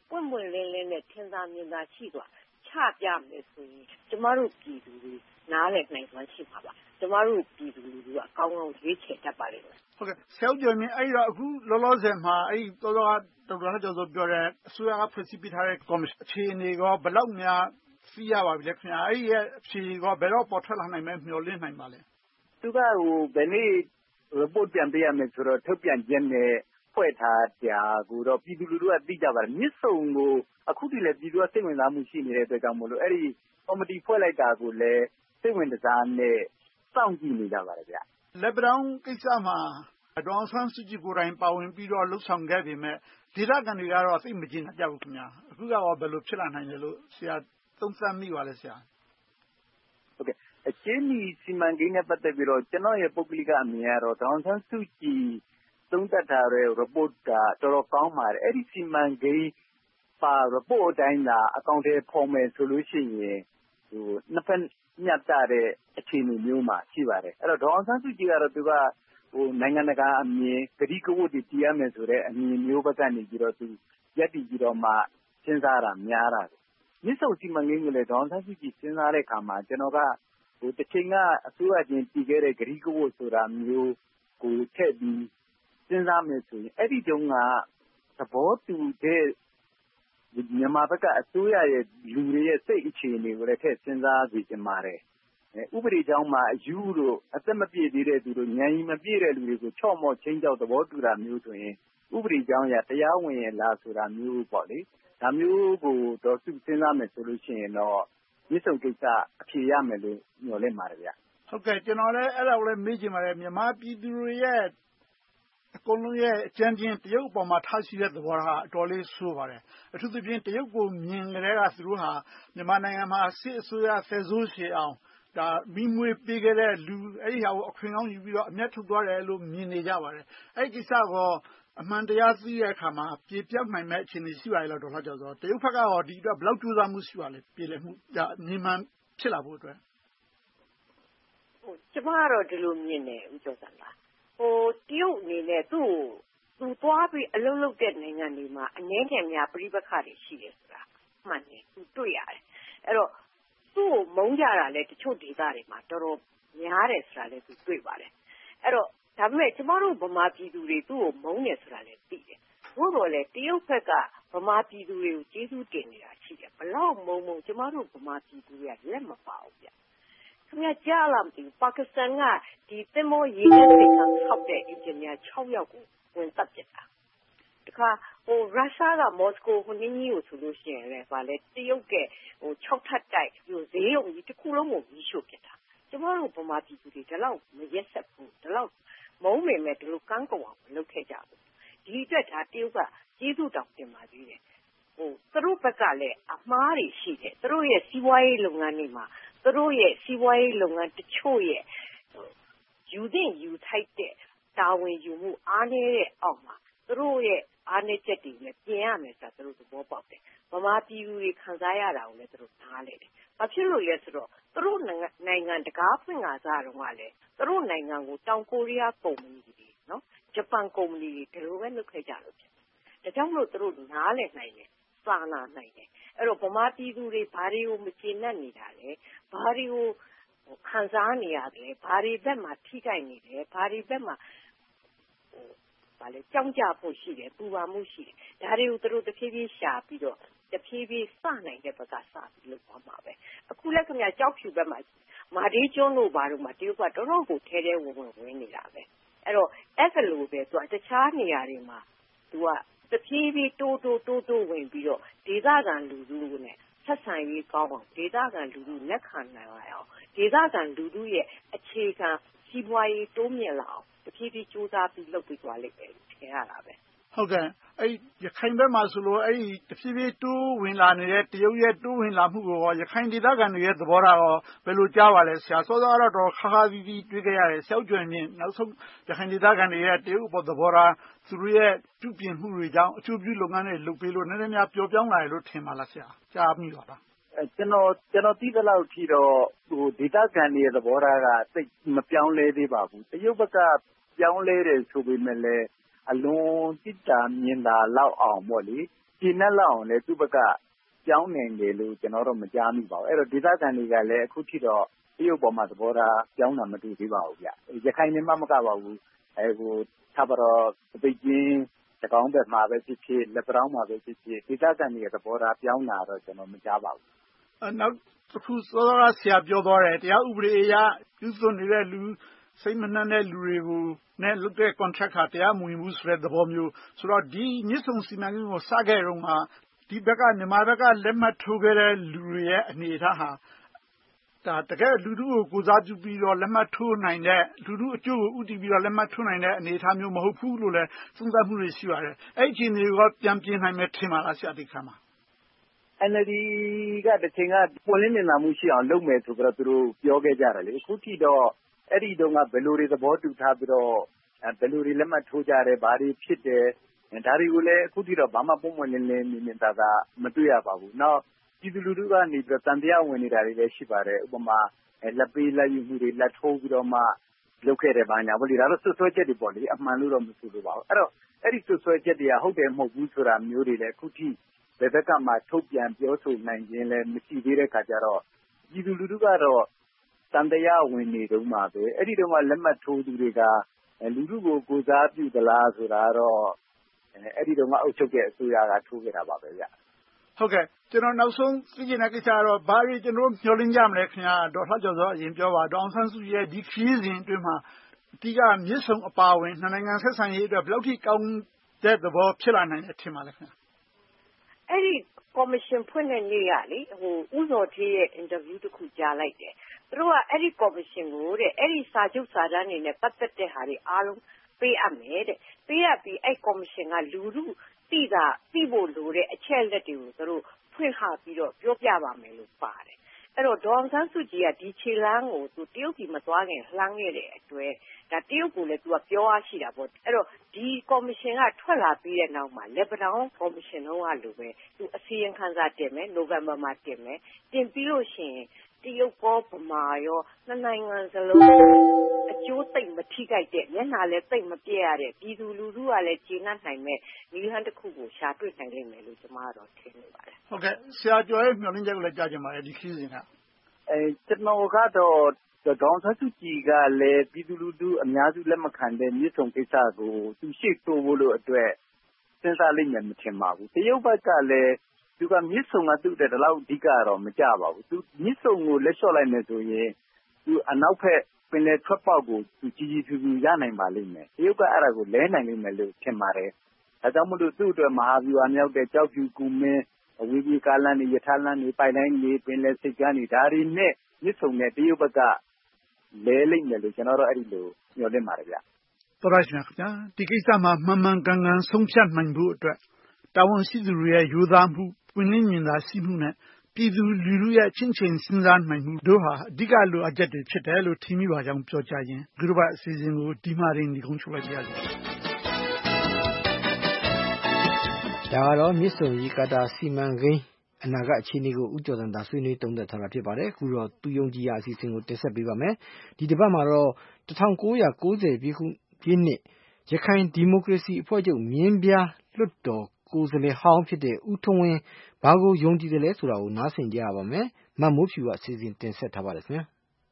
ပွင့်ပွင့်လင်းလင်းနဲ့ထင်သာမြင်သာရှိစွာချပြမယ်ဆိုရင်ကျမတို့ပြည်သူတွေနားလည်နိုင်စွမ်းရှိမှာပါကျမတို့ပြည်သူလူထုကအကောင်းဆုံးရွေးချယ်တတ်ပါလိမ့်မယ်ဟုတ်ကဲ့ဆရာကျော်မြင့်အဲ့တော့အခုလောလောဆယ်မှာအဲ့ဒီတော်တော်ဒေါက်တာကျော်စောပြောတဲ့အစိုးရကဖွဲ့စည်းပေးထားတဲ့ကော်မရှင်အခြေအနေကဘယ်လောက်များသိရပါပြီလဲခင်ဗျာအဲ့ဒီရဲ့အခြေအနေကဘယ်တော့ပေါ်ထွက်လာနိုင်မယ်မျှော်လင့်နိုင်ပါလဲသူကဟိုဘယ်နေ့ report ပြန်ပေးရမယ်ဆိုတော့ထုတ်ပြန်ခြင်းနဲ့ဖွဲ့ထားတာကိုတော့ပြည်သူလူထုကသိကြပါတယ်မြစ်ဆုံကိုအခုတည်းလည်းပြည်သူကစိတ်ဝင်စားမှုရှိနေတဲ့အတွက်ကြောင့်မို့လို့အဲ့ဒီကော်မတီဖွဲ့လိုက်တာကိုလည်းစိတ်ဝင်စားနဲ့စောင့်ကြည့်နေကြပါတယ်ဗျလက်ပံတောင်းကိစ္စမှာဒေါအောင်ဆန်းစုကြည်ကိုယ်တိုင်ပါဝင်ပြီးတော့လှုပ်ဆောင်ခဲ့ပေမဲ့ဒေသခံတွေကတော့သိမကျင်ကြဘူးခင်ဗျာအခုကရောဘယ်လိုဖြစ်လာနိုင်လဲလို့ဆရာသုံးသပ်မိပါလဲဆရာဟုတ်ကဲ့အချင်းဒီစီမံကိန်းနဲ့ပတ်သက်ပြီးတော့ကျွန်တော်ရဲ့ပုဂ္ဂလိကအမြင်ကတော့ဒေါအောင်ဆန်းစုကြည်သုံးသပ်ထားတဲ့ report ကတော်တော်ကောင်းပါတယ်အဲ့ဒီစီမံကိန်းပါ report အတိုင်းသာအကောင့်ထဲပေါ်မယ်ဆိုလို့ရှိရင်ဟိုနှစ်ဖက်ညတ်တဲ့အခြေအနေမျိုးမှာရှိပါတယ်အဲ့တော့ဒေါအောင်ဆန်းစုကြည်ကတော့သူကဟိုနိုင်ငံတကာအမြင်ဂတိကဝတ်တွေတည်ရမယ်ဆိုတဲ့အမြင်မျိုးဘက်ကနေပြီးတော့သူရက်တည်ပြီးတော့မှစဉ်းစားတာများတာမြစ်ဆုံစီမံကိန်းကိုလည်းဒေါအောင်ဆန်းစုကြည်စဉ်းစားတဲ့အခါမှာကျွန်တော်ကဟိုတစ်ချိန်ကအစိုးရချင်းတည်ခဲ့တဲ့ဂတိကဝတ်ဆိုတာမျိုးကိုထည့်ပြီးစဉ်းစားမယ်ဆိုရင်အဲ့ဒီတုန်းကသဘောတူတဲ့မြန်မာဘက်ကအစိုးရရဲ့လူတွေရဲ့စိတ်အခြေအနေကိုလည်းထည့်စဉ်းစားကြည့်ကြပါတယ်ဥပဒေကြောင်းမှာအယူတို့အသက်မပြည့်သေးတဲ့သူတို့ဉာဏ်ကြီးမပြည့်တဲ့လူတွေကိုချော့မော့ချင်းကြောက်သဘောတူတာမျိုးဆိုရင်ဥပဒေကြောင်းရတရားဝင်ရလားဆိုတာမျိုးပေါ့လေဒါမျိုးကိုတော့သူစဉ်းစားမယ်ဆိုလို့ရှိရင်တော့မြစ်ဆုံကိစ္စအဖြေရမယ်လို့ညွှန်လင့်ပါတယ်ဗျဟုတ်ကဲ့ကျွန်တော်လည်းအဲ့ဒါကိုလည်းမေးချင်ပါတယ်မြန်မာပြည်သူတွေရဲ့အကုန်လုံးရဲ့အကြံချင်းတရုတ်ပေါ်မှာထားရှိတဲ့သဘောထားအတော်လေးဆိုးပါတယ်အထူးသဖြင့်တရုတ်ကိုမြင်ကြတဲ့ကသူတို့ဟာမြန်မာနိုင်ငံမှာစစ်အစိုးရဆယ်ဆိုးရှည်အောင်ဒါမိမွေပေးခဲ့တဲ့လူအဲ့ဒီဟာကိုအခွင့်ကောင်းယူပြီးတော့အမျက်ထုတ်သွားတယ်လို့မြင်နေကြပါတယ်အဲ့ဒီကိစ္စကအမှန်တရားသိတဲ့အခါမှာပြေပြောက်နိုင်မဲ့အခြေအနေရှိပါရဲ့လို့ဒေါက်တာကျော်စောတရုတ်ဘက်ကရောဒီအတွက်ဘယ်လောက်ကြိုးစားမှုရှိပါလဲပြည်လည်မှုဒါနေမှန်ဖြစ်လာဖို့အတွက်ဟိုကျမကတော့ဒီလိုမြင်တယ်ဦးကျော်စံပါဟိုတရုတ်အနေနဲ့သူ့သူသွားပြီးအလုံးလုံးတဲ့နိုင်ငံတွေမှာအငြင်းငယ်များပြိပခါတွေရှိတယ်ဆိုတာမှန်တယ်သူတွေ့ရတယ်အဲ့တော့သူ့ကိုမုန်းကြတာလဲတချို့ဒေသတွေမှာတော်တော်များတယ်ဆိုတာလဲသူတွေ့ပါတယ်အဲ့တော့ဒါပေမဲ့ကျမတို့ဗမာပြည်သူတွေသူ့ကိုမုန်းတယ်ဆိုတာလဲသိတယ်ဘို့တော်လဲတရုတ်ဘက်ကဗမာပြည်သူတွေကိုကျေးဇူးတင်နေတာရှိတယ်ဘလောက်မုန်းမုန်းကျမတို့ဗမာပြည်သူတွေကလက်မပါဘူးဗျခင်ဗျာကြားလာမသိဘူးပါကစ္စတန်ကဒီသင်္ဘောရေနံစိတ်ခံဆောက်တဲ့အင်ဂျင်နီယာ၆ယောက်ကိုဝင်တပ်ပစ်တာတခါဟိုရုရှားကမော်စကိုဟိုနင်းကြီးကိုဆိုလို့ရှိရင်လည်းဗာလဲတရုတ်ကဟို၆ထပ်တိုက်ဟိုဈေးရုံကြီးတစ်ခုလုံးကိုကြီးရှို့ပစ်တာကျမတို့ဗမာပြည်သူတွေဒီလောက်မရက်ဆက်ဘူးဒီလောက်မုန်းနေမဲ့ဒီလိုကန်းကုန်အောင်မလုပ်ခဲ့ကြဘူးဒီအတွက်ဒါတရုတ်ကကျေးဇူးတောင်တင်ပါသေးတယ်ဟိုသူတို့ဘက်ကလည်းအမှားတွေရှိတယ်သူတို့ရဲ့စီးပွားရေးလုပ်ငန်းတွေမှာသူတို့ရဲ့စီးပွားရေးလုပ်ငန်းတချို့ရဲ့ယူတဲ့ယူထိုက်တဲ့တာဝန်ယူမှုအားနည်းတဲ့အောက်မှာသူတို့ရဲ့အားနည်းချက်တွေလည်းပြင်ရမယ်ဆိုတာသူတို့သဘောပေါက်တယ်ဗမာပြည်သူတွေခံစားရတာကိုလည်းသူတို့နားလည်တယ်ဘာဖြစ်လို့လဲဆိုတော့သူတို့နိုင်ငံတကာဖွင့်ကားစားတော့ကလည်းသူတို့နိုင်ငံကိုတောင်ကိုရီးယားကုမ္ပဏီတွေနော်ဂျပန်ကုမ္ပဏီတွေဒီလိုပဲလုပ်ခဲ့ကြလို့ဖြစ်တယ်ဒါကြောင့်မလို့သူတို့နားလည်နိုင်တယ်စာနာနိုင်တယ်အဲ့တော့ဗမာပြည်သူတွေဘာတွေကိုမကျေနပ်နေတာလဲဘာတွေကိုခံစားနေရတယ်ဘာတွေဘက်မှာထိခိုက်နေတယ်ဘာတွေဘက်မှာဟိုဘာလဲကြောင်းကြဖို့ရှိတယ်ပူပါမှုရှိတယ်ဒါတွေကိုသူတို့တဖြည်းဖြည်းရှာပြီးတော့တဖြည်းဖြည်းစနိုင်တဲ့ဘက်ကစပြီးလုပ်သွားမှာပဲအခုလည်းခင်ဗျာကြောက်ဖြူဘက်မှာမာဒီကျွန်းတို့ဘာလို့မှတရုတ်ကတော်တော်ကိုထဲထဲဝင်ဝင်ဝင်နေတာပဲအဲ့တော့အဲ့ဒါလိုပဲသူကတခြားနေရာတွေမှာသူကတဖြည်းဖြည်းတိုးတိုးတိုးတိုးဝင်ပြီးတော့ဒေသခံလူထုနဲ့ဆက်ဆံရေးကောင်းအောင်ဒေသခံလူထုလက်ခံနိုင်အောင်ဒေသခံလူထုရဲ့အခြေခံစီးပွားရေးတိုးမြင့်လာအောင်တဖြည်းဖြည်းစူးစမ်းပြီးလုပ်ပြီးသွားလိမ့်မယ်ထင်ရတာပဲဟုတ်ကဲ့အဲ့ရခိုင်ဘက်မှာဆိုလို့အဲ့တဖြည်းဖြည်းတိုးဝင်လာနေတဲ့တရုတ်ရဲ့တိုးဝင်လာမှုကိုရောရခိုင်ဒေသခံတွေရဲ့သဘောထားရောဘယ်လိုကြားပါလဲဆရာစောစောကတော့တော့ခါခါပြီးပြီးတွေ့ခဲ့ရတယ်ရှောက်ကြွယ်မြင့်နောက်ဆုံးရခိုင်ဒေသခံတွေရဲ့တရုတ်ပေါ်သဘောထားသူတို့ရဲ့ပြုပြင်မှုတွေကြောင့်အကျိုးပြုလုပ်ငန်းတွေလုပ်ပေးလို့နည်းနည်းများပျော်ပြောင်းလာတယ်လို့ထင်ပါလားဆရာကြားမိပါလားအဲကျွန်တော်ကျွန်တော်သိသလောက်ထိတော့ဟိုဒေသခံတွေရဲ့သဘောထားကသိမပြောင်းလဲသေးပါဘူးတရုတ်ဘက်ကပြောင်းလဲတယ်ဆိုပေမဲ့လည်းဟအလွန်တိကျမြင်သာလောက်အောင်ပေါ့လေဒီနဲ့လောက်အောင်လေသူ့ဘက်ကကြောင်းနေတယ်လို့ကျွန်တော်တို့မကြားမိပါဘူးအဲ့တော့ဒေသခံတွေကလည်းအခုထိတော့တရုတ်ပေါ်မှာသဘောထားကြောင်းတာမတူသေးပါဘူးဗျရခိုင်နေမှမကပါဘူးအဲဟိုသာဘတော်ပိတ်ကျင်းတကောင်းဘက်မှာပဲဖြစ်ဖြစ်လက်ပတောင်းမှာပဲဖြစ်ဖြစ်ဒေသခံတွေသဘောထားပြောင်းတာတော့ကျွန်တော်မကြားပါဘူးအဲနောက်တစ်ခုစောစောကဆရာပြောသွားတယ်တရားဥပဒေအရပြုစုနေတဲ့လူစိတ်မနှံ့တဲ့လူတွေကိုနဲ့လုပ်တဲ့ contract ဟာတရားမဝင်ဘူးဆိုတဲ့သဘောမျိုးဆိုတော့ဒီမြစ်ဆုံစီမံကိန်းကိုစခဲ့တော့မှဒီဘက်ကမြန်မာဘက်ကလက်မှတ်ထိုးခဲ့တဲ့လူတွေရဲ့အနေအထားဟာဒါတကယ်လူထုကိုကိုစားပြုပြီးတော့လက်မှတ်ထိုးနိုင်တဲ့လူထုအကျိုးကိုဥတည်ပြီးတော့လက်မှတ်ထိုးနိုင်တဲ့အနေအထားမျိုးမဟုတ်ဘူးလို့လည်းသုံးသပ်မှုတွေရှိပါတယ်အဲ့ဒီအခြေအနေကိုပြန်ပြင်နိုင်မယ်ထင်ပါလားဆရာဒီခါမှာ N L D ကတချိန်ကပွင့်လင်းမြင်သာမှုရှိအောင်လုပ်မယ်ဆိုတော့သူတို့ပြောခဲ့ကြတယ်လေအခုထိတော့အဲ့ဒီတုန်းကဘယ်လိုတွေသဘောတူထားပြီးတော့ဘယ်လိုတွေလက်မှတ်ထိုးကြတယ်ဘာတွေဖြစ်တယ်ဒါတွေကိုလည်းအခုထိတော့ဘာမှပုံမှန်လင်းလင်းမြင်မြင်သာသာမတွေ့ရပါဘူးနောက်ပြည်သူလူထုကနေပြီးတော့တန်တရားဝင်နေတာတွေလည်းရှိပါတယ်ဥပမာလက်ပေးလက်ယူမှုတွေလက်ထိုးပြီးတော့မှလုပ်ခဲ့တယ်ဘာညာပေါ့လေဒါတော့ဆွဆွဲချက်တွေပေါ့လေအမှန်လို့တော့မဆိုလိုပါဘူးအဲ့တော့အဲ့ဒီဆွဆွဲချက်တွေကဟုတ်တယ်မဟုတ်ဘူးဆိုတာမျိုးတွေလည်းအခုထိဘယ်ဘက်ကမှထုတ်ပြန်ပြောဆိုနိုင်ခြင်းလည်းမရှိသေးတဲ့ခါကျတော့ပြည်သူလူထုကတော့တန်တရားဝင်နေတုန်းမှာပဲအဲ့ဒီတုန်းကလက်မှတ်ထိုးသူတွေကလူထုကိုကိုစားပြုသလားဆိုတာတော့အဲ့ဒီတုန်းကအုပ်ချုပ်တဲ့အစိုးရကထိုးခဲ့တာပါပဲဗျဟုတ်ကဲ့ကျွန်တော်နောက်ဆုံးသိချင်တဲ့ကိစ္စကတော့ဘာတွေကျွန်တော်မျှော်လင့်ကြမလဲခင်ဗျာဒေါ်လှကျော်စောအရင်ပြောပါဒေါအောင်ဆန်းစုကြည်ရဲ့ဒီခရီးစဉ်အတွင်းမှာအဓိကမြစ်ဆုံအပါအဝင်နှစ်နိုင်ငံဆက်ဆံရေးအတွက်ဘယ်လောက်ထိကောင်းတဲ့သဘောဖြစ်လာနိုင်တယ်ထင်ပါလဲခင်ဗျာအဲ့ဒီကော်မရှင်ဖွင့်တဲ့နေ့ကလေဟိုဥစော်ထေးရဲ့အင်တာဗျူးတစ်ခုကြားလိုက်တယ်သူတို့ကအဲ့ဒီကော်မရှင်ကိုတဲ့အဲ့ဒီစာချုပ်စာတမ်းတွေနဲ့ပတ်သက်တဲ့ဟာတွေအားလုံးပေးအပ်မယ်တဲ့ပေးအပ်ပြီးအဲ့ကော်မရှင်ကလူလူသိတာသိဖို့လိုတဲ့အချက်လက်တွေကိုသူတို့ဖွင့်ဟပြီးတော့ပြောပြပါမယ်လို့ပါတယ်အဲ့တော့ဒေါအောင်ဆန်းစုကြည်ကဒီခြေလမ်းကိုသူတရုတ်ပြည်မသွားခင်လှမ်းခဲ့တဲ့အတွက်ဒါတရုတ်ကိုလည်းသူကပြောအားရှိတာပေါ့အဲ့တော့ဒီကော်မရှင်ကထွက်လာပြီးတဲ့နောက်မှာလက်ပတောင်းကော်မရှင်တော့ကလိုပဲသူအစည်းအဝေးခန်းစားတင်မယ်နိုဝင်ဘာမှာတင်မယ်တင်ပြီးလို့ရှိရင်တရုတ်ကောဗမာရောနှစ်နိုင်ငံစလုံးအကျိုးသိမ့်မထိခိုက်တဲ့မျက်နှာလည်းသိမ့်မပြည့်ရတဲ့ပြည်သူလူထုကလည်းကျေနပ်နိုင်မဲ့နည်းလမ်းတစ်ခုကိုရှာတွေ့နိုင်လိမ့်မယ်လို့ကျွန်မကတော့ထင်နေပါတယ်ဟုတ်ကဲ့ဆရာကျော်ရဲ့မျှော်လင့်ချက်ကိုလည်းကြားချင်ပါတယ်ဒီခရီးစဉ်ကအဲကျွန်တော်ကတော့ဒေါအောင်ဆန်းစုကြည်ကလည်းပြည်သူလူထုအများစုလက်မခံတဲ့မြစ်ဆုံကိစ္စကိုသူရှေ့တိုးဖို့လို့အတွက်စဉ်းစားလိမ့်မယ်မထင်ပါဘူးတရုတ်ဘက်ကလည်းသူကမြစ်ဆုံကသူ့တဲ့ဒီလောက်အဓိကတော့မကြပါဘူးသူမြစ်ဆုံကိုလက်လျှော့လိုက်မယ်ဆိုရင်သူအနောက်ဘက်ပင်လယ်ထွက်ပေါက်ကိုသူကြီးကြီးဖြူဖြူရနိုင်ပါလိမ့်မယ်တရုတ်ကအဲ့ဒါကိုလဲနိုင်လိမ့်မယ်လို့ထင်ပါတယ်ဒါကြောင့်မို့လို့သူ့အတွက်မဟာဗျူဟာမြောက်တဲ့ကြောက်ဖြူကူမင်းအဝေးကြီးကားလမ်းတွေရထားလမ်းတွေပိုက်လိုင်းတွေပင်လယ်စိတ်ကမ်းတွေဒါတွေနဲ့မြစ်ဆုံနဲ့တရုတ်ဘက်ကလဲလိမ့်မယ်လို့ကျွန်တော်တို့အဲ့ဒီလိုညွှန်လင့်ပါတယ်ဗျတော်ရရှင်ခင်ဗျာဒီကိစ္စမှာမှန်မှန်ကန်ကန်ဆုံးဖြတ်နိုင်ဖို့အတွက်တာဝန်ရှိသူတွေရဲ့ရိုးသားမှုပွင့်လင်းမြင်သာရှိမှုနဲ့ပြည်သူလူထုရဲ့ချင့်ချိန်စဉ်းစားနိုင်မှုတို့ဟာအဓိကလိုအပ်ချက်တွေဖြစ်တယ်လို့ထင်မိပါကြောင်းပြောကြားရင်းဒီလိုပါအစီအစဉ်ကိုဒီမှာရင်ဒီကုန်းချုပ်လိုက်ကြရစေဒါကတော့မြစ်ဆုံရေကာတာစီမံကိန်းအနာဂတ်အခြေအနေကိုဥကျော်တန်တာဆွေးနွေးသုံးသပ်ထားတာဖြစ်ပါတယ်အခုတော့သူယုံကြည်ရာအစီအစဉ်ကိုတင်ဆက်ပေးပါမယ်ဒီတစ်ပတ်မှာတော့၁၉၉၀ပြည့်နှစ်ရခိုင်ဒီမိုကရေစီအဖွဲ့ချုပ်မြင်းပြားလွှတ်တော်ကိုယ်စားလှယ်ဟောင်းဖြစ်တဲ့ဦးထွန်းဝင်းဘာကိုယုံကြည်တယ်လဲဆိုတာကိုနားဆင်ကြရပါမယ်မမိုးဖြူကအစီအစဉ်တင်ဆက်ထားပါတယ်ခင်ဗျာ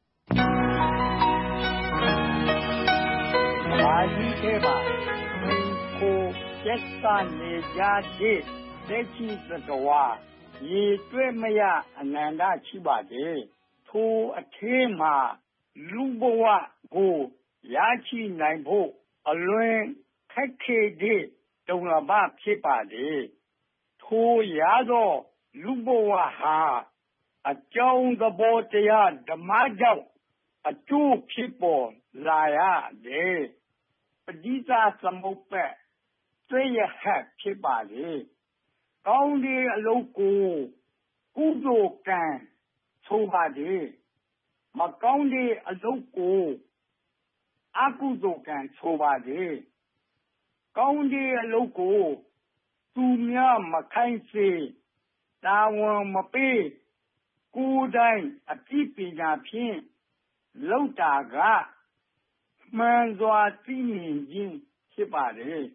ဘာကြီးခဲ့ပါကိုကျက်ကနေကြတဲ့လက်ရှိသတ္တဝါရေတွဲမရအနန္တရှိပါတယ်ထိုအထဲမှာလူဘဝကိုရရှိနိုင်ဖို့အလွန်ခက်ခဲတဲ့တုံလဘဖြစ်ပါတယ်ထိုရသောလူဘဝဟာအကြောင်းသဘောတရားဓမ္မကြောင့်အကျိုးဖြစ်ပေါ်လာရတယ်ပဋိစ္စသမုပ္ပါသိရဟဖြစ်ပါလေကောင်းတဲ့အလုပ်ကိုကုသိုလ်ကံဆိုပါလေမကောင်းတဲ့အလုပ်ကိုအကုသိုလ်ကံဆိုပါလေကောင်းတဲ့အလုပ်ကိုသူများမခိုင်းစေတာဝန်မပေးကိုယ်တိုင်အပြစ်ပညာဖြင့်လုပ်တာကမှန်စွာသိမြင်ခြင်းဖြစ်ပါလေ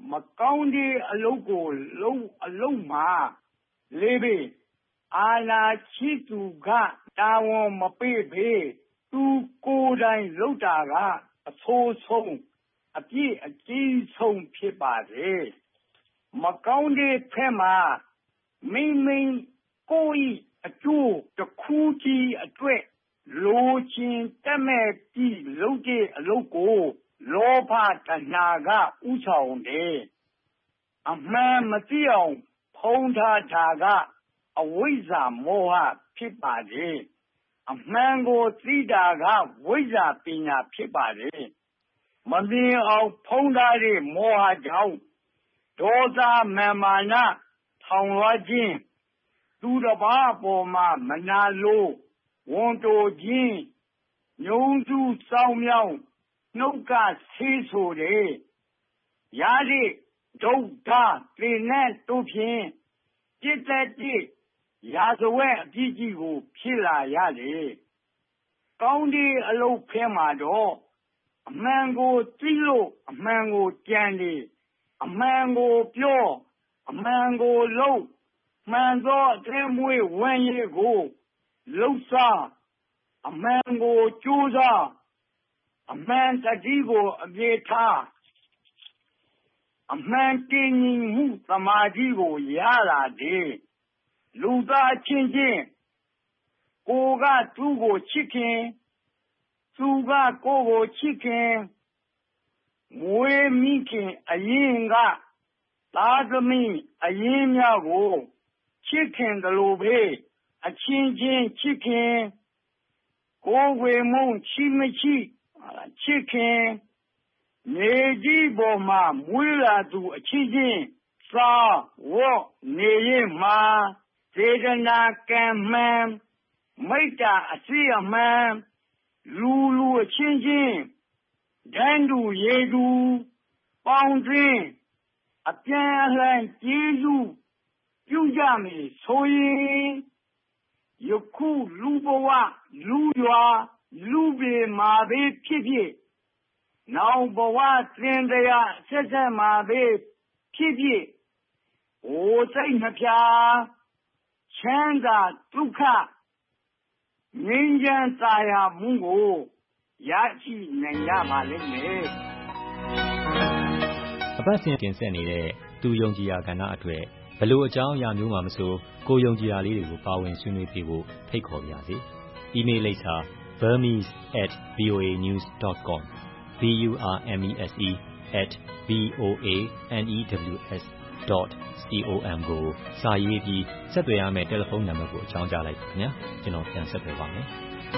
မကောင်းတဲ့အလုပ်ကိုလုံးအလုံးမှာလေးပေအာနာချိသူကတာဝန်မပေးပေသူကိုယ်တိုင်လုပ်တာကအဆိုးဆုံးအပြည့်အကျဉ်းဆုံးဖြစ်ပါတယ်မကောင်းတဲ့ဖက်မှာမိမိကိုယ်အကျိုးတစ်ခုကြီးအတွက်လိုချင်တတ်မဲ့ပြီးလုပ်တဲ့အလုပ်ကိုလောဘတဏှာကဥဆောင်တယ်အမှန်မသိအောင်ဖုံးထားတာကအဝိဇ္ဇာမောဟဖြစ်ပါတယ်အမှန်ကိုသိတာကဝိဇ္ဇာပညာဖြစ်ပါတယ်မမြင်အောင်ဖုံးထားတဲ့မောဟကြောင့်ဒေါသမာမာနထောင်လွှားခြင်းသူတစ်ပါးပေါ်မှာမနာလိုဝန်တိုခြင်းညုံစုစောင်းမြောင်းနှုတ်ကဆေးဆိုတယ်ရတဲ့ဒုက္ခသေနဲ့တို့ဖြင့်จิตတတိရာဇဝဲအပြည့်ကြီးကိုဖြစ်လာရတယ်ကောင်းတဲ့အလုပ်ဖဲမှာတော့အမှန်ကိုသိလို့အမှန်ကိုကြံတယ်အမှန်ကိုပြောအမှန်ကိုလုပ်မှန်သောအထင်းမွေးဝမ်းရည်ကိုလှုပ်ရှားအမှန်ကိုကြိုးစားအမှန်တတိကိုအပြေထားအမှန်တင်ညီမှုသမာဓိကိုရလာတယ်လူသားချင်းချင်းကိုကသူ့ကိုချစ်ခင်သူကကိုယ်ကိုချစ်ခင်မွေးမိခင်အရင်ကသာသမီအရင်များကိုချစ်ခင်တယ်လို့ပဲအချင်းချင်းချစ်ခင်ကိုယ်ဝေမုံချစ်မရှိချစ်ခင်နေကြီးပေါ်မှာမွေးလာသူအချင်းချင်းသာဝတ်နေရင်မှာစေတနာကံမှန်မိတ္တာအစီအမှန်လူလူအချင်းချင်းဒန်းတူရေတူပေါင်းတွင်အပြန်အလှန်ကျေးဇူးပြုကြမယ်ဆိုရင်ယခုလူဘဝလူရွာလူပေမှာပဲဖြစ်ဖြစ်နောက်ဘဝသင်တရားဆက်ဆက်မှာပဲဖြစ်ဖြစ်ဟိုစိတ်နှပြချမ်းသာဒုက္ခငြိမ်းချမ်းသာယာမှုကိုရရှိနိုင်ရပါလိမ့်မယ်အပတ်စဉ်တင်ဆက်နေတဲ့သူယုံကြည်ရာကဏ္ဍအတွက်ဘလို့အကြောင်းအရာမျိုးမှမဆိုကိုယုံကြည်ရာလေးတွေကိုပါဝင်ဆွေးနွေးပြဖို့ဖိတ်ခေါ်ပါရစေ။ email လိပ်စာ burmese at voa news dot com b u r m e s e at v o a n e w s dot com ကိုစာရေးပြီးဆက်သွယ်ရမယ့်တယ်လီဖုန်းနံပါတ်ကိုအကြောင်းကြားလိုက်ပါခင်ဗျာကျွန်တော်ပြန်ဆက်သွယ်ပါမယ်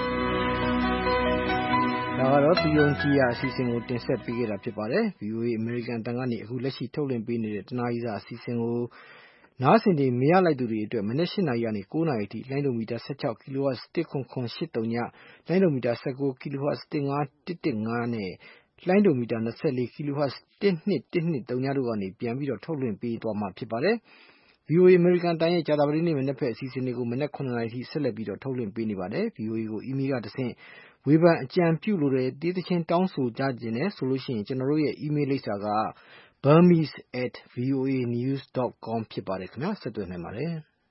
ဒါကတော့သူယုံကြည်ရာအစီအစဉ်ကိုတင်ဆက်ပေးခဲ့တာဖြစ်ပါတယ် ဗီအိုအေ American တန်ကနေအခုလက်ရှိထုတ်လွှင့်ပေးနေတဲ့တနားရီစာအစီအစဉ်ကိုနားဆင်နေမရလိုက်သူတွေအတွက်မနေ့၈နာရီကနေ၉နာရီအထိလိုင်းဒိုမီတာ၁၆ kilohertz ၁ခွန်ခွန်၈၃ညလိုင်းဒိုမီတာ၁၉ kilohertz ၁၅ ၁၁၅နဲ့လိုင်းဒိုမီတာ၂၄ kilohertz ၁၂၁၂၃ညတို့ကနေပြန်ပြီးတော့ထုတ်လွှင့်ပေးသွားမှာဖြစ်ပါတယ်ဗီအိုအေ American တန်ရဲ့ကြာသပတေးနေ့မနက်ဖက်အစီအစဉ်တွေကိုမနက်၇နာရီထိဆက်လက်ပြီးတော့ထုတ်လွှင့်ပေးနေပါတယ် ဗီအိုအေ ကို email ကတဆင့်ဝေဖန်အကြံပြုလိုတဲ့တေးသချင်းတောင်းဆိုကြခြင်းနဲ့ဆိုလို့ရှိရင်ကျွန်တော်တို့ရဲ့ email လိပ်စာက burmese at voa news dot com ဖြစ်ပါတယ်ခင်ဗျာဆက်သွယ်နိုင်ပါတယ်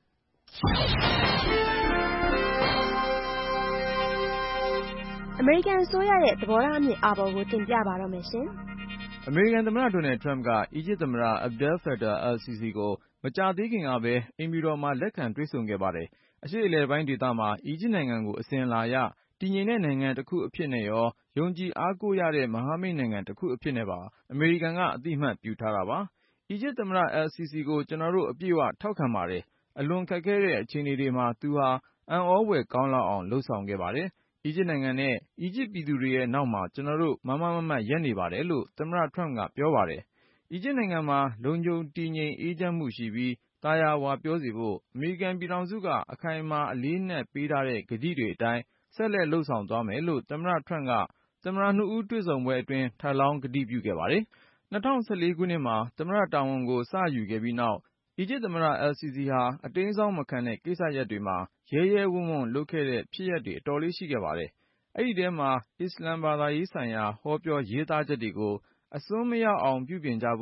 အမေရိကန်အစိုးရရဲ့သဘောထားအမြင်အာဘော်ကိုတင်ပြပါတော့မယ်ရှင်အမေရိကန်သမ္မတဒေါ်နယ်ထရမ့်ကအီဂျစ်သမ္မတ Abdel Fattah al-Sisi ကိုမကြာသေးခင်ကပဲအိမ်ဖြူတော်မှာလက်ခံတွေ့ဆုံခဲ့ပါတယ်အရှေ့အလယ်ပိုင်းဒေသမှာအီဂျစ်နိုင်ငံကိုအစဉ်လာရတည်ငြိမ်တဲ့နိုင်ငံတစ်ခုအဖြစ်နဲ့ရောယုံကြည်အားကိုးရတဲ့မဟာမိတ်နိုင်ငံတစ်ခုအဖြစ်နဲ့ပါအမေရိကန်ကအသိအမှတ်ပြုထားတာပါအီဂျစ်သမ္မတ al-Sisi ကိုကျွန်တော်တို့အပြည့်အဝထောက်ခံပါတယ်အလွန်ခက်ခဲတဲ့အခြေအနေတွေမှာသူဟာအံ့ဩဖွယ်ကောင်းလောက်အောင်လှုပ်ဆောင်ခဲ့ပါတယ်အီဂျစ်နိုင်ငံနဲ့အီဂျစ်ပြည်သူတွေရဲ့နောက်မှာကျွန်တော်တို့မမမမတ်ရက်နေပါတယ်လို့သမ္မတထရမ့်ကပြောပါတယ်အီဂျစ်နိုင်ငံမှာလုံခြုံတည်ငြိမ်အေးချမ်းမှုရှိပြီးတာယာဝပြောစေဖို့အမေရိကန်ပြည်ထောင်စုကအခိုင်အမာအလေးနက်ပေးထားတဲ့ကတိတွေအတိုင်းဆက်လက်လှုပ်ဆောင်သွားမယ်လို့သမ္မတထရမ့်ကသမ္မတနှစ်ဦးတွေ့ဆုံပွဲအတွင်းထပ်လောင်းကတိပြုခဲ့ပါတယ်၂၀၁၄ခုနှစ်မှာသမ္မတတာဝန်ကိုစယူခဲ့ပြီးနောက်အီဂျစ်သမ္မတ al-Sisi ဟာအတင်းစောင်းမခံတဲ့ကိစ္စရပ်တွေမှာရဲရဲဝံ့ဝံ့လုပ်ခဲ့တဲ့ဖြစ်ရပ်တွေအတော်လေးရှိခဲ့ပါတယ်အဲ့ဒီထဲမှာအစ္စလမ်ဘာသာရေးဆိုင်ရာဟောပြောရေးသားချက်တွေကိုအစွန်းမရောက်အောင်ပြုပြင်ကြဖို့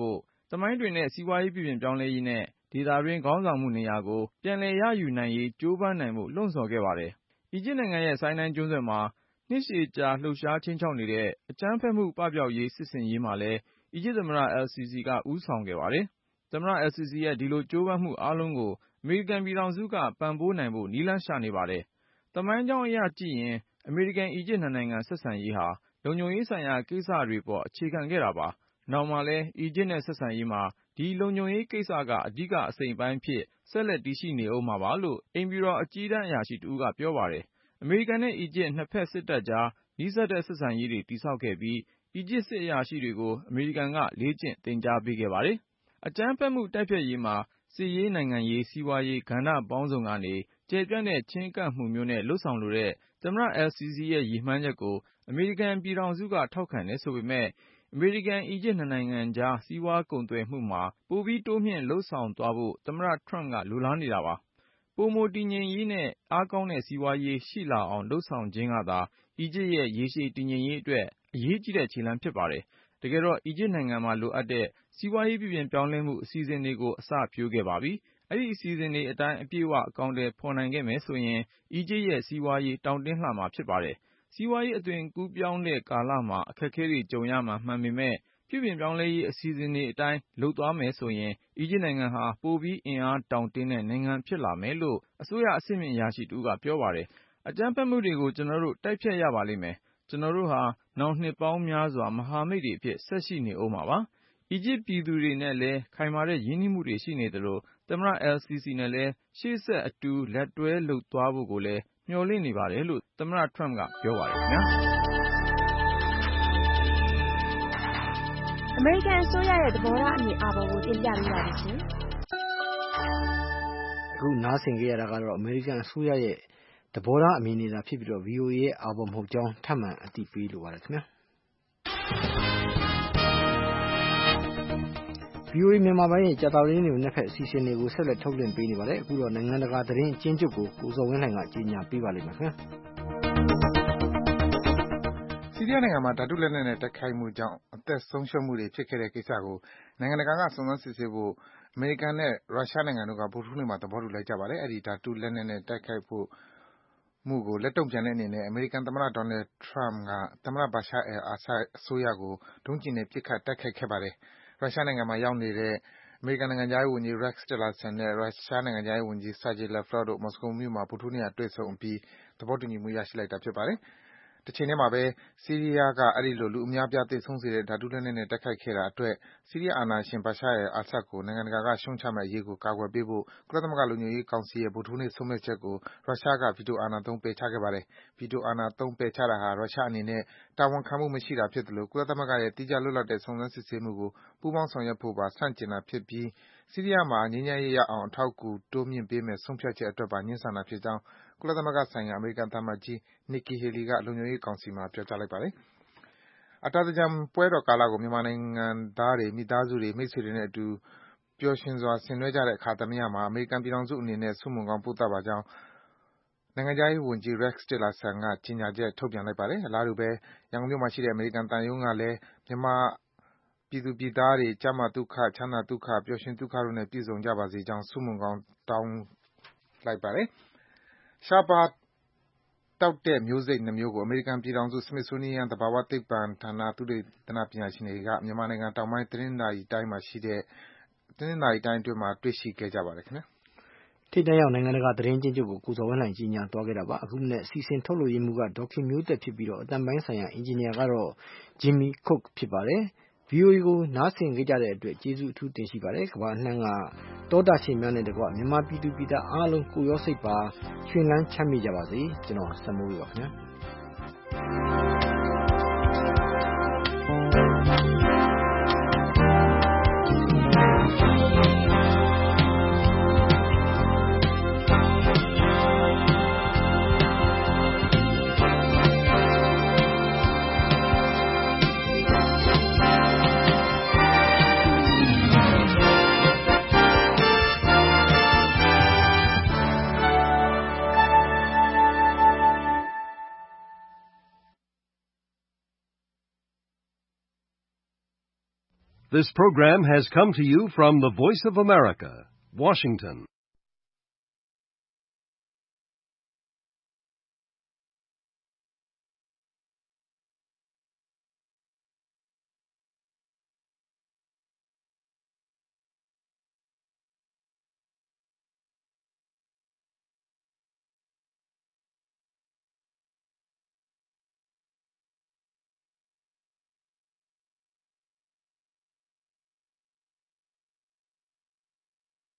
သမိုင်းတွင်နဲ့စီးပွားရေးပြုပြင်ပြောင်းလဲရေးနဲ့ဒေသတွင်းခေါင်းဆောင်မှုနေရာကိုပြန်လည်ရယူနိုင်ရေးကြိုးပမ်းနိုင်ဖို့လှုံ့ဆော်ခဲ့ပါတယ်။အီဂျစ်နိုင်ငံရဲ့ဆိုင်းနိုင်းကျွန်းဆွယ်မှာနှစ်ရှည်ကြာလှုပ်ရှားချင်းချောက်နေတဲ့အကြမ်းဖက်မှုပပျောက်ရေးစစ်ဆင်ရေးမှာလည်းအီဂျစ်သမ္မတ El-Sisi ကဦးဆောင်ခဲ့ပါတယ်။သမ္မတ El-Sisi ရဲ့ဒီလိုကြိုးပမ်းမှုအားလုံးကိုအမေရိကန်ပြည်ထောင်စုကပံ့ပိုးနိုင်ဖို့နည်းလမ်းရှာနေပါတယ်။သမိုင်းကြောင်းအရကြည့်ရင်အမေရိကန်-အီဂျစ်နှစ်နိုင်ငံဆက်ဆံရေးဟာလုံခြုံရေးဆိုင်ရာကိစ္စတွေပေါ်အခြေခံခဲ့တာပါ။နောက်မှလည်းအီဂျစ်နဲ့ဆက်ဆံရေးမှာဒီလုံခြုံရေးကိစ္စကအဓိကအစိတ်အပိုင်းဖြစ်ဆက်လက်တည်ရှိနေဦးမှာပါလို့အိမ်ဖြူတော်အကြီးတန်းအရာရှိတဦးကပြောပါတယ်။အမေရိကန်နဲ့အီဂျစ်နှစ်ဖက်စစ်တပ်ကြားနီးစပ်တဲ့ဆက်ဆံရေးတွေတည်ဆောက်ခဲ့ပြီးအီဂျစ်စစ်အရာရှိတွေကိုအမေရိကန်ကလေ့ကျင့်သင်ကြားပေးခဲ့ပါတယ်။အကြမ်းဖက်မှုတိုက်ဖျက်ရေးမှာစစ်ရေးနိုင်ငံရေးစီးပွားရေးကဏ္ဍပေါင်းစုံကနေကျယ်ပြန့်တဲ့ချင်းကပ်မှုမျိုးနဲ့လှုပ်ဆောင်လိုတဲ့သမ္မတ El-Sisi ရဲ့ရည်မှန်းချက်ကိုအမေရိကန်ပြည်ထောင်စုကထောက်ခံတယ်ဆိုပေမဲ့အမေရိကန်-အီဂျစ်နှစ်နိုင်ငံကြားစီးပွားကုန်သွယ်မှုမှာပိုပြီးတိုးမြင့်လုပ်ဆောင်သွားဖို့သမ္မတ Trump ကလိုလားနေတာပါ။ပိုမိုတည်ငြိမ်ရေးနဲ့အားကောင်းတဲ့စီးပွားရေးရှိလာအောင်လုပ်ဆောင်ခြင်းကသာအီဂျစ်ရဲ့ရေရှည်တည်ငြိမ်ရေးအတွက်အရေးကြီးတဲ့ခြေလှမ်းဖြစ်ပါတယ်။တကယ်တော့အီဂျစ်နိုင်ငံမှာလိုအပ်တဲ့စီးပွားရေးပြုပြင်ပြောင်းလဲမှုအစီအစဉ်တွေကိုအစပျိုးခဲ့ပါပြီ။အဲဒီအစီအစဉ်တွေအတိုင်းအပြည့်အဝအကောင်အထည်ဖော်နိုင်ခဲ့မယ်ဆိုရင်အီဂျစ်ရဲ့စီးပွားရေးတောင့်တင်းလာမှာဖြစ်ပါတယ်။စီးပွားရေးအသွင်ကူးပြောင်းတဲ့ကာလမှာအခက်အခဲတွေကြုံရမှာမှန်ပေမဲ့ပြုပြင်ပြောင်းလဲရေးအစီအစဉ်တွေအတိုင်းလုပ်သွားမယ်ဆိုရင်အီဂျစ်နိုင်ငံဟာပိုပြီးအင်အားတောင့်တင်းတဲ့နိုင်ငံဖြစ်လာမယ်လို့အစိုးရအဆင့်မြင့်အရာရှိတဦးကပြောပါတယ်။အကြမ်းဖက်မှုတွေကိုကျွန်တော်တို့တိုက်ဖျက်ရပါလိမ့်မယ်။ကျွန်တော်တို့ဟာနောက်နှစ်ပေါင်းများစွာမဟာမိတ်တွေအဖြစ်ဆက်ရှိနေဦးမှာပါ။အီဂျစ်ပြည်သူတွေနဲ့လည်းခိုင်မာတဲ့ရင်းနှီးမှုတွေရှိနေသလိုသမ္မတ El-Sisi နဲ့လည်းရှေ့ဆက်အတူလက်တွဲလုပ်သွားဖို့ကိုလည်းမျှော်လင့်နေပါတယ်လို့သမ္မတ Trump ကပြောပါတယ်ခင်ဗျာ။အမေရိကန်အစိုးရရဲ့သဘောထားအမြင်အာဘော်ကိုတင်ပြပေးပါမယ်ရှင်။အခုနားဆင်ကြရတာကတော့အမေရိကန်အစိုးရရဲ့သဘောထားအမြင်တွေသာဖြစ်ပြီးတော့ ဗီအိုအေ ရဲ့အာဘော်မဟုတ်ကြောင်းထပ်မံအသိပေးလိုပါတယ်ခင်ဗျာ။ဗီအိုအေမြန်မာပိုင်းရဲ့ကြာသပတေးနေ့နေ့ဖက်အစီအစဉ်တွေကိုဆက်လက်ထုတ်လွှင့်ပေးနေပါတယ်။အခုတော့နိုင်ငံတကာသတင်းအကျဉ်းချုပ်ကိုကိုစောဝင်းလှိုင်ကကြီးညာပေးပါလိမ့်မယ်ခင်ဗျာ။ဆီးရီးယားနိုင်ငံမှာဓါတုလက်နက်နဲ့တိုက်ခိုက်မှုကြောင့်အသက်ဆုံးရှုံးမှုတွေဖြစ်ခဲ့တဲ့ကိစ္စကိုနိုင်ငံတကာကစုံစမ်းစစ်ဆေးဖို့အမေရိကန်နဲ့ရုရှားနိုင်ငံတို့ကဗုဒ္ဓဟူးနေ့မှာသဘောတူလိုက်ကြပါတယ်။အဲဒီဓါတုလက်နက်နဲ့တိုက်ခိုက်ဖို့မှုကိုလက်တုံ့ပြန်တဲ့အနေနဲ့အမေရိကန်သမ္မတ Donald Trump ကသမ္မတ Bashar al-Assad အစိုးရကိုဒုံးကျည်နဲ့ပစ်ခတ်တိုက်ခိုက်ခဲ့ပါတယ်။ရုရှားနိုင်ငံမှာရောက်နေတဲ့အမေရိကန်နိုင်ငံခြားရေးဝန်ကြီး Rex Tillerson နဲ့ရုရှားနိုင်ငံခြားရေးဝန်ကြီး Sergey Lavrov တို့မော်စကိုမြို့မှာဗုဒ္ဓဟူးနေ့ကတွေ့ဆုံအပြီးသဘောတူညီမှုရရှိလိုက်တာဖြစ်ပါတယ်။တချိန်တည်းမှာပဲဆီးရီးယားကအဲဒီလိုလူအများအပြားသေဆုံးစေတဲ့ဓါတုလက်နက်နဲ့တိုက်ခိုက်ခဲ့တာအတွက်ဆီးရီးယားအာဏာရှင် Bashar al-Assad ကိုနိုင်ငံတကာကရှုတ်ချမယ့်အရေးကိုကာကွယ်ပေးဖို့ကုလသမဂ္ဂလုံခြုံရေးကောင်စီရဲ့ဗုဒ္ဓဟူးနေ့ဆုံးဖြတ်ချက်ကိုရုရှားကဗီတိုအာဏာသုံးပယ်ချခဲ့ပါတယ်။ဗီတိုအာဏာသုံးပယ်ချတာဟာရုရှားအနေနဲ့တာဝန်ခံမှုမရှိတာဖြစ်သလိုကုလသမဂ္ဂရဲ့သီးခြားလွတ်လပ်တဲ့စုံစမ်းစစ်ဆေးမှုကိုပူးပေါင်းဆောင်ရွက်ဖို့ပါဆန့်ကျင်တာဖြစ်ပြီးဆီးရီးယားမှာငြိမ်းချမ်းရေးရအောင်အထောက်အကူတိုးမြှင့်ပေးမယ့်ဆုံးဖြတ်ချက်အတွက်ပါငြင်းဆန်တာဖြစ်ကြောင်းကုလသမဂ္ဂဆိုင်ရာအမေရိကန်သံအမတ်ကြီး Nikki Haley ကလုံခြုံရေးကောင်စီမှာပြောကြားလိုက်ပါတယ်။အတာသင်္ကြန်ပွဲတော်ကာလကိုမြန်မာနိုင်ငံသားတွေမိသားစုတွေမိတ်ဆွေတွေနဲ့အတူပျော်ရွှင်စွာဆင်နွှဲကြတဲ့အခါသမယမှာအမေရိကန်ပြည်ထောင်စုအနေနဲ့ဆုမွန်ကောင်းပို့သပါကြောင်းနိုင်ငံခြားရေးဝန်ကြီး Rex Tillerson ကကြေညာချက်ထုတ်ပြန်လိုက်ပါတယ်။အလားတူပဲရန်ကုန်မြို့မှာရှိတဲ့အမေရိကန်သံရုံးကလည်းမြန်မာပြည်သူပြည်သားတွေကျန်းမာသုခချမ်းသာသုခပျော်ရွှင်သုခတို့နဲ့ပြည့်စုံကြပါစေကြောင်းဆုမွန်ကောင်းတောင်းလိုက်ပါတယ်။ရှားပါးတောက်တဲ့မျိုးစိတ်နှစ်မျိုးကိုအမေရိကန်ပြည်ထောင်စု Smithsonian သဘာဝသိပ္ပံဌာနသုတေသနပညာရှင်တွေကမြန်မာနိုင်ငံတောင်ပိုင်းတနင်္သာရီတိုင်းမှာရှိတဲ့တနင်္သာရီတိုင်းအတွင်းမှာတွေ့ရှိခဲ့ကြပါတယ်ခင်ဗျာ။ထိပ်တန်းရောက်နိုင်ငံတကာသတင်းကျဉ်းချုပ်ကိုကိုစောဝင်းလှိုင်ကြီးညာသွားခဲ့တာပါ။အခုနဲ့စီစဉ်ထုတ်လို့ရမှုကဒေါခင်မျိုးသက်ဖြစ်ပြီးတော့အတန်ပိုင်းဆိုင်ရာအင်ဂျင်နီယာကတော့ Jimmy Cook ဖြစ်ပါတယ်။ဗီအိုအေကိုနားဆင်ကြတဲ့အတွက်ကျေးဇူးအထူးတင်ရှိပါတယ်။ကမ္ဘာအနှံ့ကတောတာရှင်များနဲ့တကွမြန်မာပြည်သူပြည်သားအားလုံးကိုရောစိတ်ပါရွှင်လန်းချမ်းမြေ့ကြပါစေ။ကျွန်တော်စံမိုးပါခင်ဗျာ။ This program has come to you from the Voice of America, Washington.